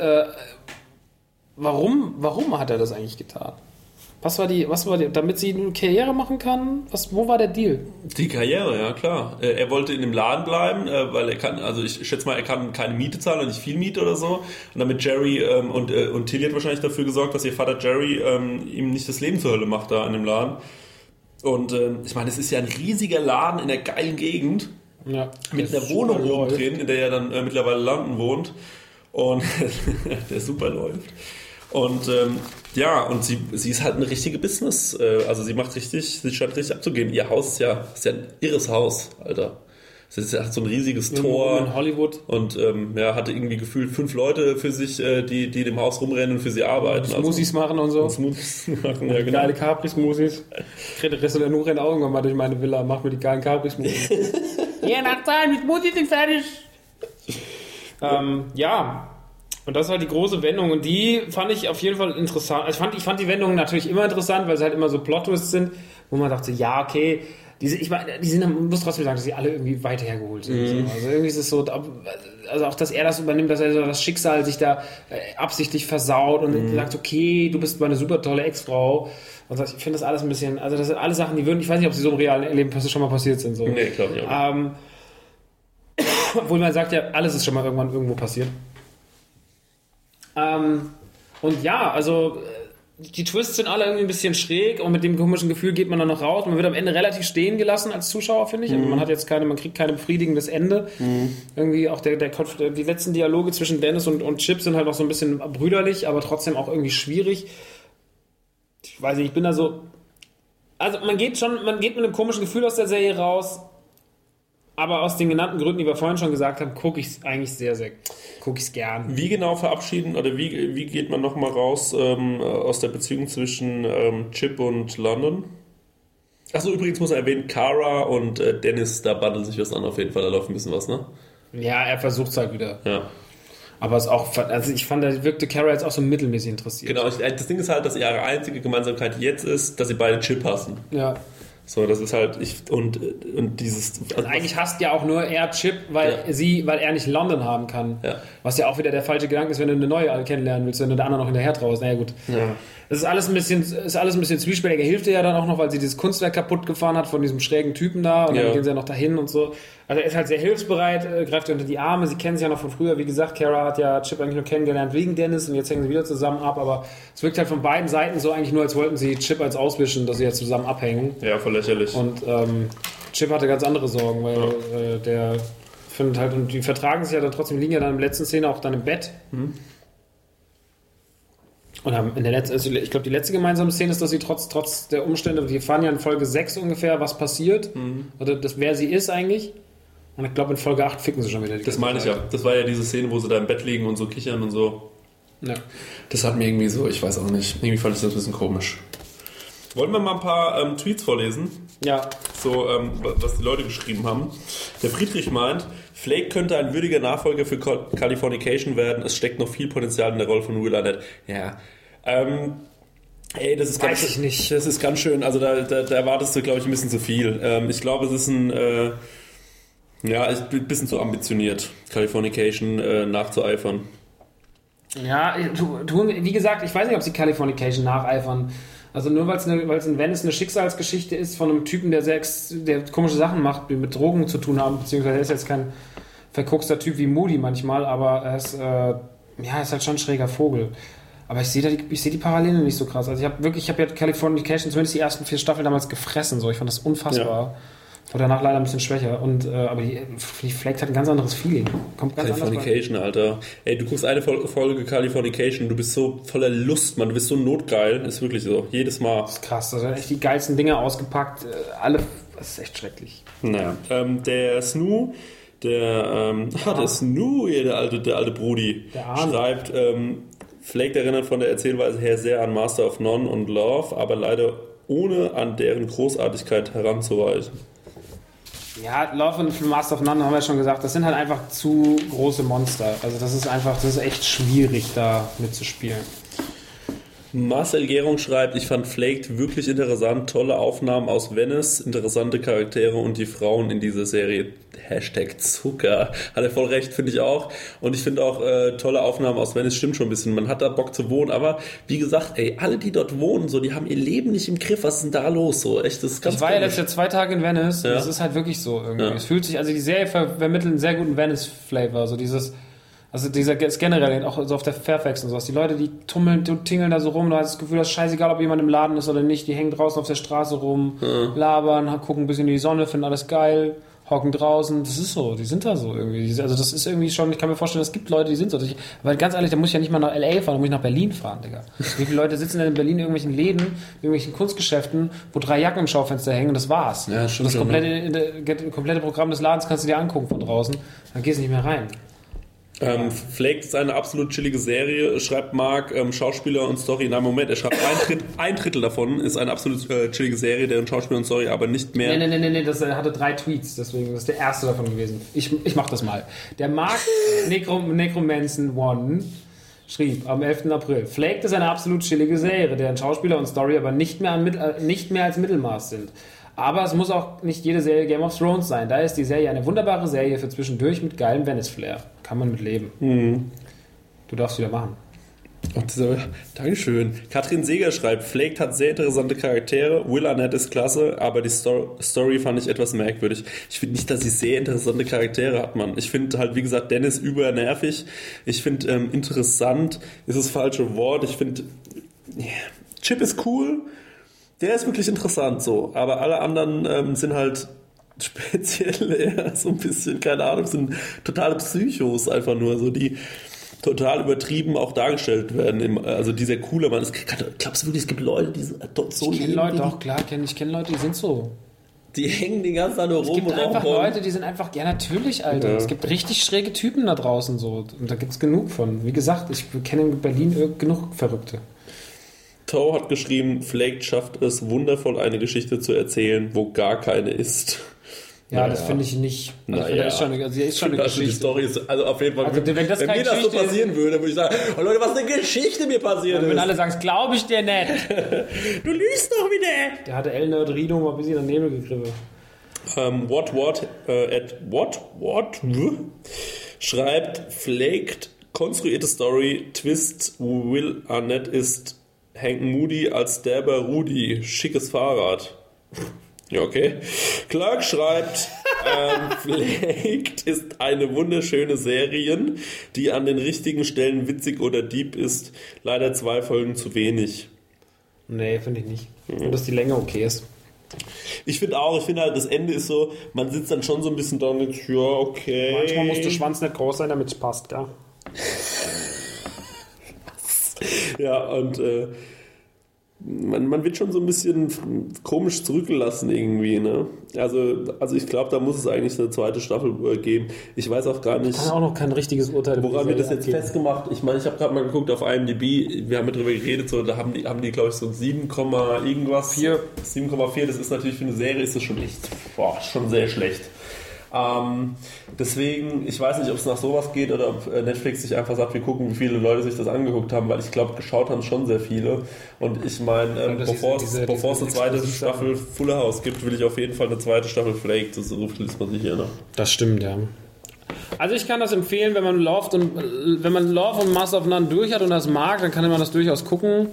Warum hat er das eigentlich getan? Was war die, damit sie eine Karriere machen kann? Wo war der Deal? Die Karriere, ja klar. Er wollte in dem Laden bleiben, weil er kann, also ich schätze mal, er kann keine Miete zahlen, nicht viel Miete oder so. Und damit Jerry und Tilly hat wahrscheinlich dafür gesorgt, dass ihr Vater Jerry ihm nicht das Leben zur Hölle macht da in dem Laden. Und ich meine, es ist ja ein riesiger Laden in der geilen Gegend. Ja, mit einer Wohnung oben drin, in der er dann mittlerweile London wohnt und der super läuft. Und und sie ist halt eine richtige Business, also sie scheint richtig abzugehen. Ihr Haus ist ja ein irres Haus, Alter. Sie hat so ein riesiges Tor in Hollywood und hatte irgendwie gefühlt 5 Leute für sich, die dem Haus rumrennen und für sie arbeiten. Smoothies machen und so. Smoothies machen, ja genau. Geile Capri-Smoothies. Reste der nur rennt auch irgendwann mal durch meine Villa, macht mir die geilen Capri-Smoothies. Ja, nach Zahlen, die Smoothies sind fertig. Und das ist halt die große Wendung und die fand ich auf jeden Fall interessant. Also ich fand die Wendungen natürlich immer interessant, weil es halt immer so Plot-Twists sind, wo man dachte, ja, okay, man muss trotzdem sagen, dass sie alle irgendwie weit hergeholt sind. So. Also irgendwie ist es so, also auch, dass er das übernimmt, dass er so das Schicksal sich da absichtlich versaut und sagt, okay, du bist meine super tolle Ex-Frau. Und ich finde das alles ein bisschen, also das sind alle Sachen, ich weiß nicht, ob sie so im realen Leben schon mal passiert sind. So. Nee, glaube ich auch nicht. Obwohl man sagt ja, alles ist schon mal irgendwann irgendwo passiert. Und ja, also die Twists sind alle irgendwie ein bisschen schräg und mit dem komischen Gefühl geht man dann noch raus. Man wird am Ende relativ stehen gelassen als Zuschauer, finde ich. Also man kriegt kein befriedigendes Ende. Irgendwie auch die letzten Dialoge zwischen Dennis und Chip sind halt noch so ein bisschen brüderlich, aber trotzdem auch irgendwie schwierig. Ich weiß nicht, ich bin da so... Also man geht mit einem komischen Gefühl aus der Serie raus, Aber aus den genannten Gründen, die wir vorhin schon gesagt haben, gucke ich es eigentlich gucke ich es gern. Wie genau verabschieden oder wie geht man nochmal raus aus der Beziehung zwischen Chip und London? Achso, übrigens muss er erwähnen, Kara und Dennis, da bandelt sich was an auf jeden Fall, da läuft ein bisschen was, ne? Ja, er versucht es halt wieder. Ja. Aber es auch, also ich fand, da wirkte Kara jetzt auch so mittelmäßig interessiert. Genau, das Ding ist halt, dass ihre einzige Gemeinsamkeit jetzt ist, dass sie beide Chip hassen. Ja. So, das ist halt, und dieses... Also eigentlich hasst ja auch nur er Chip, weil er nicht London haben kann. Ja. Was ja auch wieder der falsche Gedanke ist, wenn du eine neue kennenlernen willst, wenn du der andere noch hinterher traust. Naja, gut. Ja. Das ist alles ein bisschen zwiespältig. Er hilft ihr ja dann auch noch, weil sie dieses Kunstwerk kaputt gefahren hat von diesem schrägen Typen da. Und dann gehen sie ja noch dahin und so. Also er ist halt sehr hilfsbereit, greift ihr unter die Arme. Sie kennen sich ja noch von früher. Wie gesagt, Kara hat ja Chip eigentlich nur kennengelernt wegen Dennis und jetzt hängen sie wieder zusammen ab. Aber es wirkt halt von beiden Seiten so eigentlich nur, als wollten sie Chip als auswischen, dass sie jetzt zusammen abhängen. Ja, voll lächerlich. Und Chip hatte ganz andere Sorgen, weil der findet halt, und die vertragen sich ja dann trotzdem, liegen ja dann in der letzten Szene auch dann im Bett. Mhm. Und in der letzten, also ich glaube, die letzte gemeinsame Szene ist, dass sie trotz der Umstände, die fahren ja in Folge 6 ungefähr, was passiert, oder wer sie ist eigentlich. Und ich glaube, in Folge 8 ficken sie schon wieder. Das meine ich ja. Das war ja diese Szene, wo sie da im Bett liegen und so kichern und so. Ja. Das hat mir irgendwie so, ich weiß auch nicht, irgendwie fand ich das ein bisschen komisch. Wollen wir mal ein paar Tweets vorlesen? Ja. So, was die Leute geschrieben haben. Der Friedrich meint, Flake könnte ein würdiger Nachfolger für Californication werden. Es steckt noch viel Potenzial in der Rolle von Will Arnett. Ja. Das ist Weiß ich nicht. Das ist ganz schön, also da erwartest du, glaube ich, ein bisschen zu viel. Ich glaube, es ist ist ein bisschen zu ambitioniert, Californication nachzueifern. Ja, wie gesagt, ich weiß nicht, ob sie Californication nacheifern. Also nur weil es in Venice eine Schicksalsgeschichte ist von einem Typen, der komische Sachen macht, die mit Drogen zu tun haben, beziehungsweise er ist jetzt kein verkuckster Typ wie Moody manchmal, aber er ist, ist halt schon ein schräger Vogel. Aber ich sehe die Parallelen nicht so krass. Also ich habe ja Californication zumindest die ersten 4 Staffeln damals gefressen, so. Ich fand das unfassbar. Ja. War danach leider ein bisschen schwächer. Aber die Flake hat ein ganz anderes Feeling. Kommt ganz Californication, Alter. Ey, du guckst eine Folge Californication, du bist so voller Lust, Mann. Du bist so notgeil. Ist wirklich so. Jedes Mal. Das ist krass. Da sind echt die geilsten Dinge ausgepackt. Das ist echt schrecklich. Naja. Der Snoo, der Snoo, der alte Brudi, schreibt, Flake erinnert von der Erzählweise her sehr an Master of None und Love, aber leider ohne an deren Großartigkeit heranzureichen. Ja, Love und Master of None haben wir schon gesagt, das sind halt einfach zu große Monster. Also das ist echt schwierig, da mitzuspielen. Marcel Gärung schreibt, ich fand Flaked wirklich interessant, tolle Aufnahmen aus Venice, interessante Charaktere und die Frauen in dieser Serie. #Zucker. Hat er voll recht, finde ich auch. Und ich finde auch tolle Aufnahmen aus Venice, stimmt schon ein bisschen. Man hat da Bock zu wohnen, aber wie gesagt, alle, die dort wohnen, so, die haben ihr Leben nicht im Griff. Was ist denn da los? So, echt, das ist ganz Ich war ja letztes Jahr 2 Tage in Venice. Ja. Das ist halt wirklich so irgendwie. Ja. Es fühlt sich, also die Serie vermittelt einen sehr guten Venice-Flavor. So dieser ist generell auch so auf der Fairfax und sowas. Die Leute, die tingeln da so rum, du hast das Gefühl, das ist scheißegal, ob jemand im Laden ist oder nicht. Die hängen draußen auf der Straße rum, labern, gucken ein bisschen in die Sonne, finden alles geil, hocken draußen. Das ist so, die sind da so irgendwie. Also das ist irgendwie schon, ich kann mir vorstellen, es gibt Leute, die sind so. Aber ganz ehrlich, da muss ich ja nicht mal nach L.A. fahren, da muss ich nach Berlin fahren, Digga. Wie viele Leute sitzen denn in Berlin in irgendwelchen Läden, in irgendwelchen Kunstgeschäften, wo 3 Jacken im Schaufenster hängen und das war's. Ja, und das komplette Programm des Ladens kannst du dir angucken von draußen, dann gehst du nicht mehr rein. Flake ist eine absolut chillige Serie, schreibt Marc, Schauspieler und Story. Nein, Moment, er schreibt ein Drittel davon ist eine absolut chillige Serie, deren Schauspieler und Story aber nicht mehr... Nee, er hatte 3 Tweets, deswegen das ist der erste davon gewesen. Ich mach das mal. Der Marc Necromancer One schrieb am 11. April, Flake ist eine absolut chillige Serie, deren Schauspieler und Story aber nicht mehr als Mittelmaß sind. Aber es muss auch nicht jede Serie Game of Thrones sein. Daher ist die Serie eine wunderbare Serie für zwischendurch mit geilem Venice-Flair. Kann man mit leben. Mhm. Du darfst wieder machen. Dankeschön. Katrin Seeger schreibt, Flaked hat sehr interessante Charaktere, Will Arnett ist klasse, aber die Story fand ich etwas merkwürdig. Ich finde nicht, dass sie sehr interessante Charaktere hat, Mann. Ich finde halt, wie gesagt, Dennis übernervig. Ich finde interessant ist das falsche Wort. Ich finde, Chip ist cool. Der ist wirklich interessant so, aber alle anderen sind halt speziell eher so ein bisschen, keine Ahnung, sind totale Psychos einfach nur, so die total übertrieben auch dargestellt werden. Also dieser coole Mann, glaubst du wirklich, es gibt Leute, die so ich kenne Leute, auch klar, ich kenne Leute, die sind so. Die hängen die ganze Zeit nur rum. Es gibt einfach Leute, die sind einfach, ja natürlich, Alter. Ja. Es gibt richtig schräge Typen da draußen so. Und da gibt es genug von. Wie gesagt, ich kenne in Berlin genug Verrückte. Toe hat geschrieben, Flaked schafft es wundervoll, eine Geschichte zu erzählen, wo gar keine ist. Ja, das finde ich nicht. Also ist schon eine Geschichte. Die Story ist, also auf jeden Fall, also, wenn mir das so passieren würde, würde ich sagen, oh Leute, was eine Geschichte mir passiert ist. Wenn alle sagen, das glaube ich dir nicht. Du lügst doch wieder. Der hatte El Nerdrino mal ein bisschen in den Nebel gegriffen. What schreibt, Flaked, konstruierte Story, Twist, Will Arnett ist Hank Moody als derber Rudi, schickes Fahrrad. Ja, okay. Clark schreibt, Flaked ist eine wunderschöne Serie, die an den richtigen Stellen witzig oder deep ist. Leider 2 Folgen zu wenig. Nee, finde ich nicht. Nur, dass die Länge okay ist. Ich finde halt, das Ende ist so, man sitzt dann schon so ein bisschen da und denkt, ja, okay. Manchmal muss der Schwanz nicht groß sein, damit es passt, gell? Ja, und man wird schon so ein bisschen komisch zurückgelassen irgendwie, ne? Also ich glaube, da muss es eigentlich eine zweite Staffel geben. Ich weiß auch gar nicht... Ich kann auch noch kein richtiges Urteil... Woran wird das jetzt festgemacht? Ich meine, ich habe gerade mal geguckt auf IMDb, wir haben ja drüber geredet, so, da haben die glaube ich, so 7, irgendwas. 7,4, das ist natürlich für eine Serie, ist das schon echt, schon sehr schlecht. Deswegen, ich weiß nicht, ob es nach sowas geht oder ob Netflix sich einfach sagt, wir gucken, wie viele Leute sich das angeguckt haben, weil ich glaube, geschaut haben schon sehr viele. Und ich meine, bevor es eine zweite Staffel Full House gibt, will ich auf jeden Fall eine zweite Staffel Flaked. So viel ist man sicher, ne? Das stimmt, ja. Also ich kann das empfehlen, wenn man Love und Master of None durch hat und das mag, dann kann man das durchaus gucken.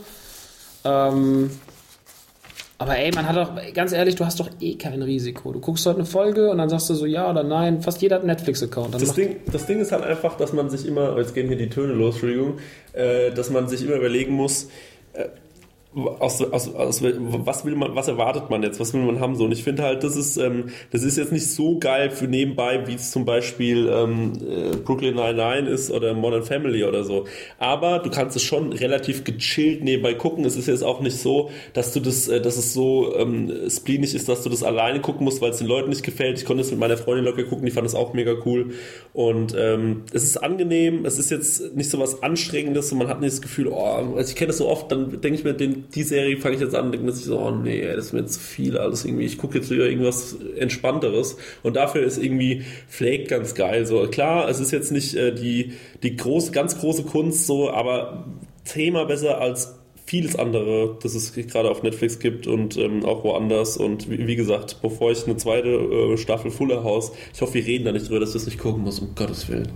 Aber ey, man hat doch, ganz ehrlich, du hast doch eh kein Risiko. Du guckst heute eine Folge und dann sagst du so ja oder nein. Fast jeder hat einen Netflix-Account. Das Ding ist halt einfach, dass man sich immer, jetzt gehen hier die Töne los, Entschuldigung, dass man sich immer überlegen muss, was erwartet man jetzt, was will man haben so, und ich finde halt, das ist jetzt nicht so geil für nebenbei, wie es zum Beispiel Brooklyn Nine-Nine ist oder Modern Family oder so, aber du kannst es schon relativ gechillt nebenbei gucken. Es ist jetzt auch nicht so, dass es so spleenig ist, dass du das alleine gucken musst, weil es den Leuten nicht gefällt. Ich konnte es mit meiner Freundin locker gucken, die fand es auch mega cool und es ist angenehm, es ist jetzt nicht so was Anstrengendes und man hat nicht das Gefühl, also ich kenne das so oft, dann denke ich mir, die Serie fange ich jetzt an und denke mir so, oh nee, das ist mir zu viel alles irgendwie. Ich gucke jetzt wieder irgendwas Entspannteres und dafür ist irgendwie Flaked ganz geil. So, klar, es ist jetzt nicht die ganz große Kunst, so, aber Thema besser als vieles andere, das es gerade auf Netflix gibt und auch woanders. Und wie gesagt, bevor ich eine zweite Staffel Fuller House, ich hoffe, wir reden da nicht drüber, dass ich das nicht gucken muss, um Gottes Willen.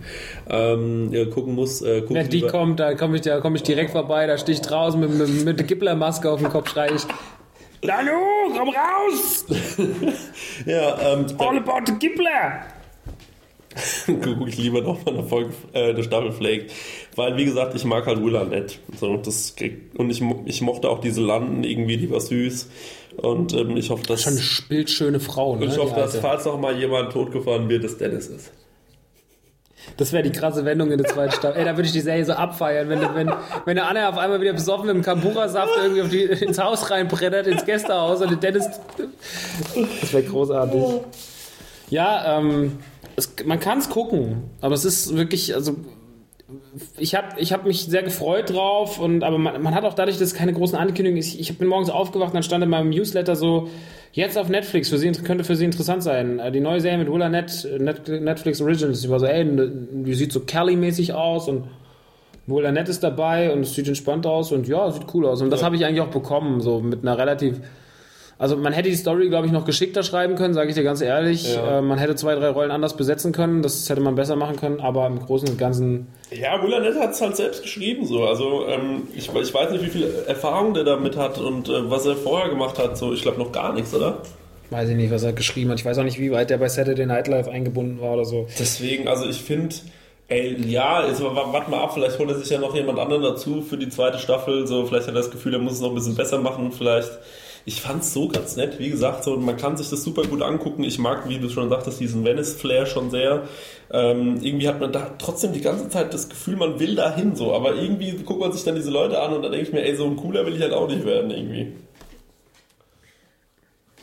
Wenn die kommt, da komme ich direkt vorbei, da stehe ich draußen mit der Gippler-Maske auf dem Kopf, schreie ich, Danu, komm raus! Ja, all about the Gippler! Gucke ich lieber noch mal eine Staffel Flaked, weil wie gesagt, ich mag halt Will Arnett, so, und ich mochte auch diese Landen irgendwie, die war süß und ich hoffe, dass schon eine bildschöne Frau, ne? Und ich hoffe, dass falls noch mal jemand totgefahren wird, dass Dennis ist. Das wäre die krasse Wendung in der zweiten Staffel. Ey, da würde ich die Serie so abfeiern, wenn der Anna auf einmal wieder besoffen mit dem Campura-Saft irgendwie ins Haus reinbrettert, ins Gästehaus und der Dennis. Das wäre großartig. Ja, man kann es gucken, aber es ist wirklich, also ich hab mich sehr gefreut drauf, aber man hat auch dadurch, dass es keine großen Ankündigungen ist, ich bin morgens aufgewacht und dann stand in meinem Newsletter so, jetzt auf Netflix, könnte für Sie interessant sein, die neue Serie mit Will Arnett, Netflix Originals. Ich war so, ey, die sieht so Kelly-mäßig aus und Will Arnett ist dabei und es sieht entspannt aus und ja, sieht cool aus und das habe ich eigentlich auch bekommen, so mit einer relativ... Also man hätte die Story, glaube ich, noch geschickter schreiben können, sage ich dir ganz ehrlich. Ja. Man hätte 2, 3 Rollen anders besetzen können, das hätte man besser machen können, aber im Großen und Ganzen... Ja, Will Arnett hat es halt selbst geschrieben, so. Also ich weiß nicht, wie viel Erfahrung der damit hat und was er vorher gemacht hat. So, ich glaube noch gar nichts, oder? Weiß ich nicht, was er geschrieben hat. Ich weiß auch nicht, wie weit der bei Saturday Night Live eingebunden war oder so. Deswegen, also ich finde... ja, jetzt warte mal ab, vielleicht holt er sich ja noch jemand anderen dazu für die zweite Staffel. So, vielleicht hat er das Gefühl, er muss es noch ein bisschen besser machen, vielleicht... Ich fand es so ganz nett, wie gesagt, so, man kann sich das super gut angucken. Ich mag, wie du schon sagtest, diesen Venice-Flair schon sehr. Irgendwie hat man da trotzdem die ganze Zeit das Gefühl, man will da hin, so. Aber irgendwie guckt man sich dann diese Leute an und dann denke ich mir, ey, so ein cooler will ich halt auch nicht werden, irgendwie.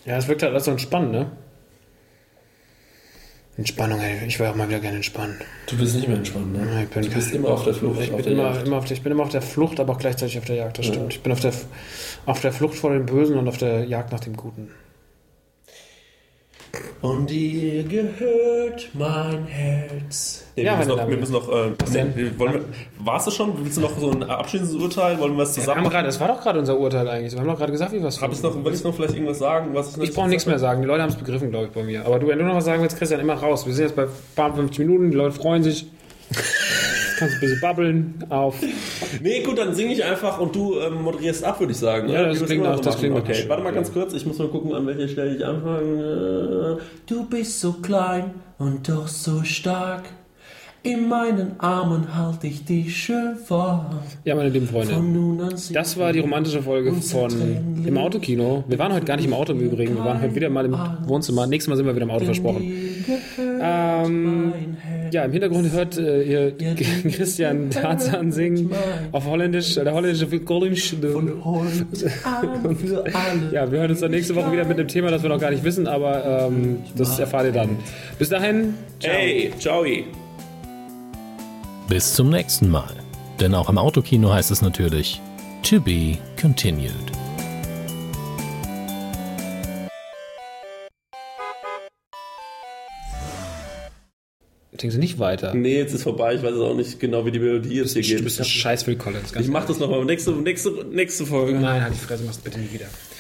Ja, es wirkt halt alles so entspannend, ne? Entspannung, ey. Ich will auch mal wieder gerne entspannen. Du bist nicht mehr entspannt, ne? Ja, du bist immer auf der Flucht. Ich bin immer auf der Flucht, aber auch gleichzeitig auf der Jagd, das stimmt. Ich bin auf der Flucht vor dem Bösen und auf der Jagd nach dem Guten. Und dir gehört mein Herz. Nee, Ja, wir müssen noch war es das schon? Willst du noch so ein abschließendes Urteil? Wollen wir was zusammen? Das war doch gerade unser Urteil eigentlich. Wir haben doch gerade gesagt, wie was. Will ich noch vielleicht irgendwas sagen? Ich brauche nichts mehr sagen. Die Leute haben es begriffen, glaube ich, bei mir. Aber wenn du noch was sagen willst, Christian, immer raus. Wir sind jetzt bei ein paar 50 Minuten. Die Leute freuen sich. Kannst ein bisschen babbeln auf. Nee, gut, dann singe ich einfach und du moderierst ab, würde ich sagen. Ja, das klingt auch. Okay, warte mal ganz kurz. Ich muss mal gucken, an welcher Stelle ich anfange. Du bist so klein und doch so stark. In meinen Armen halte ich dich schön warm. Ja, meine lieben Freunde, das war die romantische Folge von Im Autokino. Wir waren heute gar nicht im Auto im Übrigen, wir waren heute wieder mal im Wohnzimmer. Nächstes Mal sind wir wieder im Auto, versprochen. Ja, im Hintergrund hört ihr Christian Tarzan singen auf Holländisch, der holländische Goldisch. Ja, wir hören uns dann nächste Woche wieder mit einem Thema, das wir noch gar nicht wissen, aber das erfahrt ihr dann. Bis dahin, ciao. Hey, ciao. Bis zum nächsten Mal. Denn auch im Autokino heißt es natürlich To be continued. Denken Sie nicht weiter. Nee, jetzt ist vorbei. Ich weiß auch nicht genau, wie die Melodie jetzt hier geht. Du bist ein scheiß Phil Collins. Ich mach das nochmal. Nächste Folge. Nein, halt die Fresse, machst bitte nie wieder.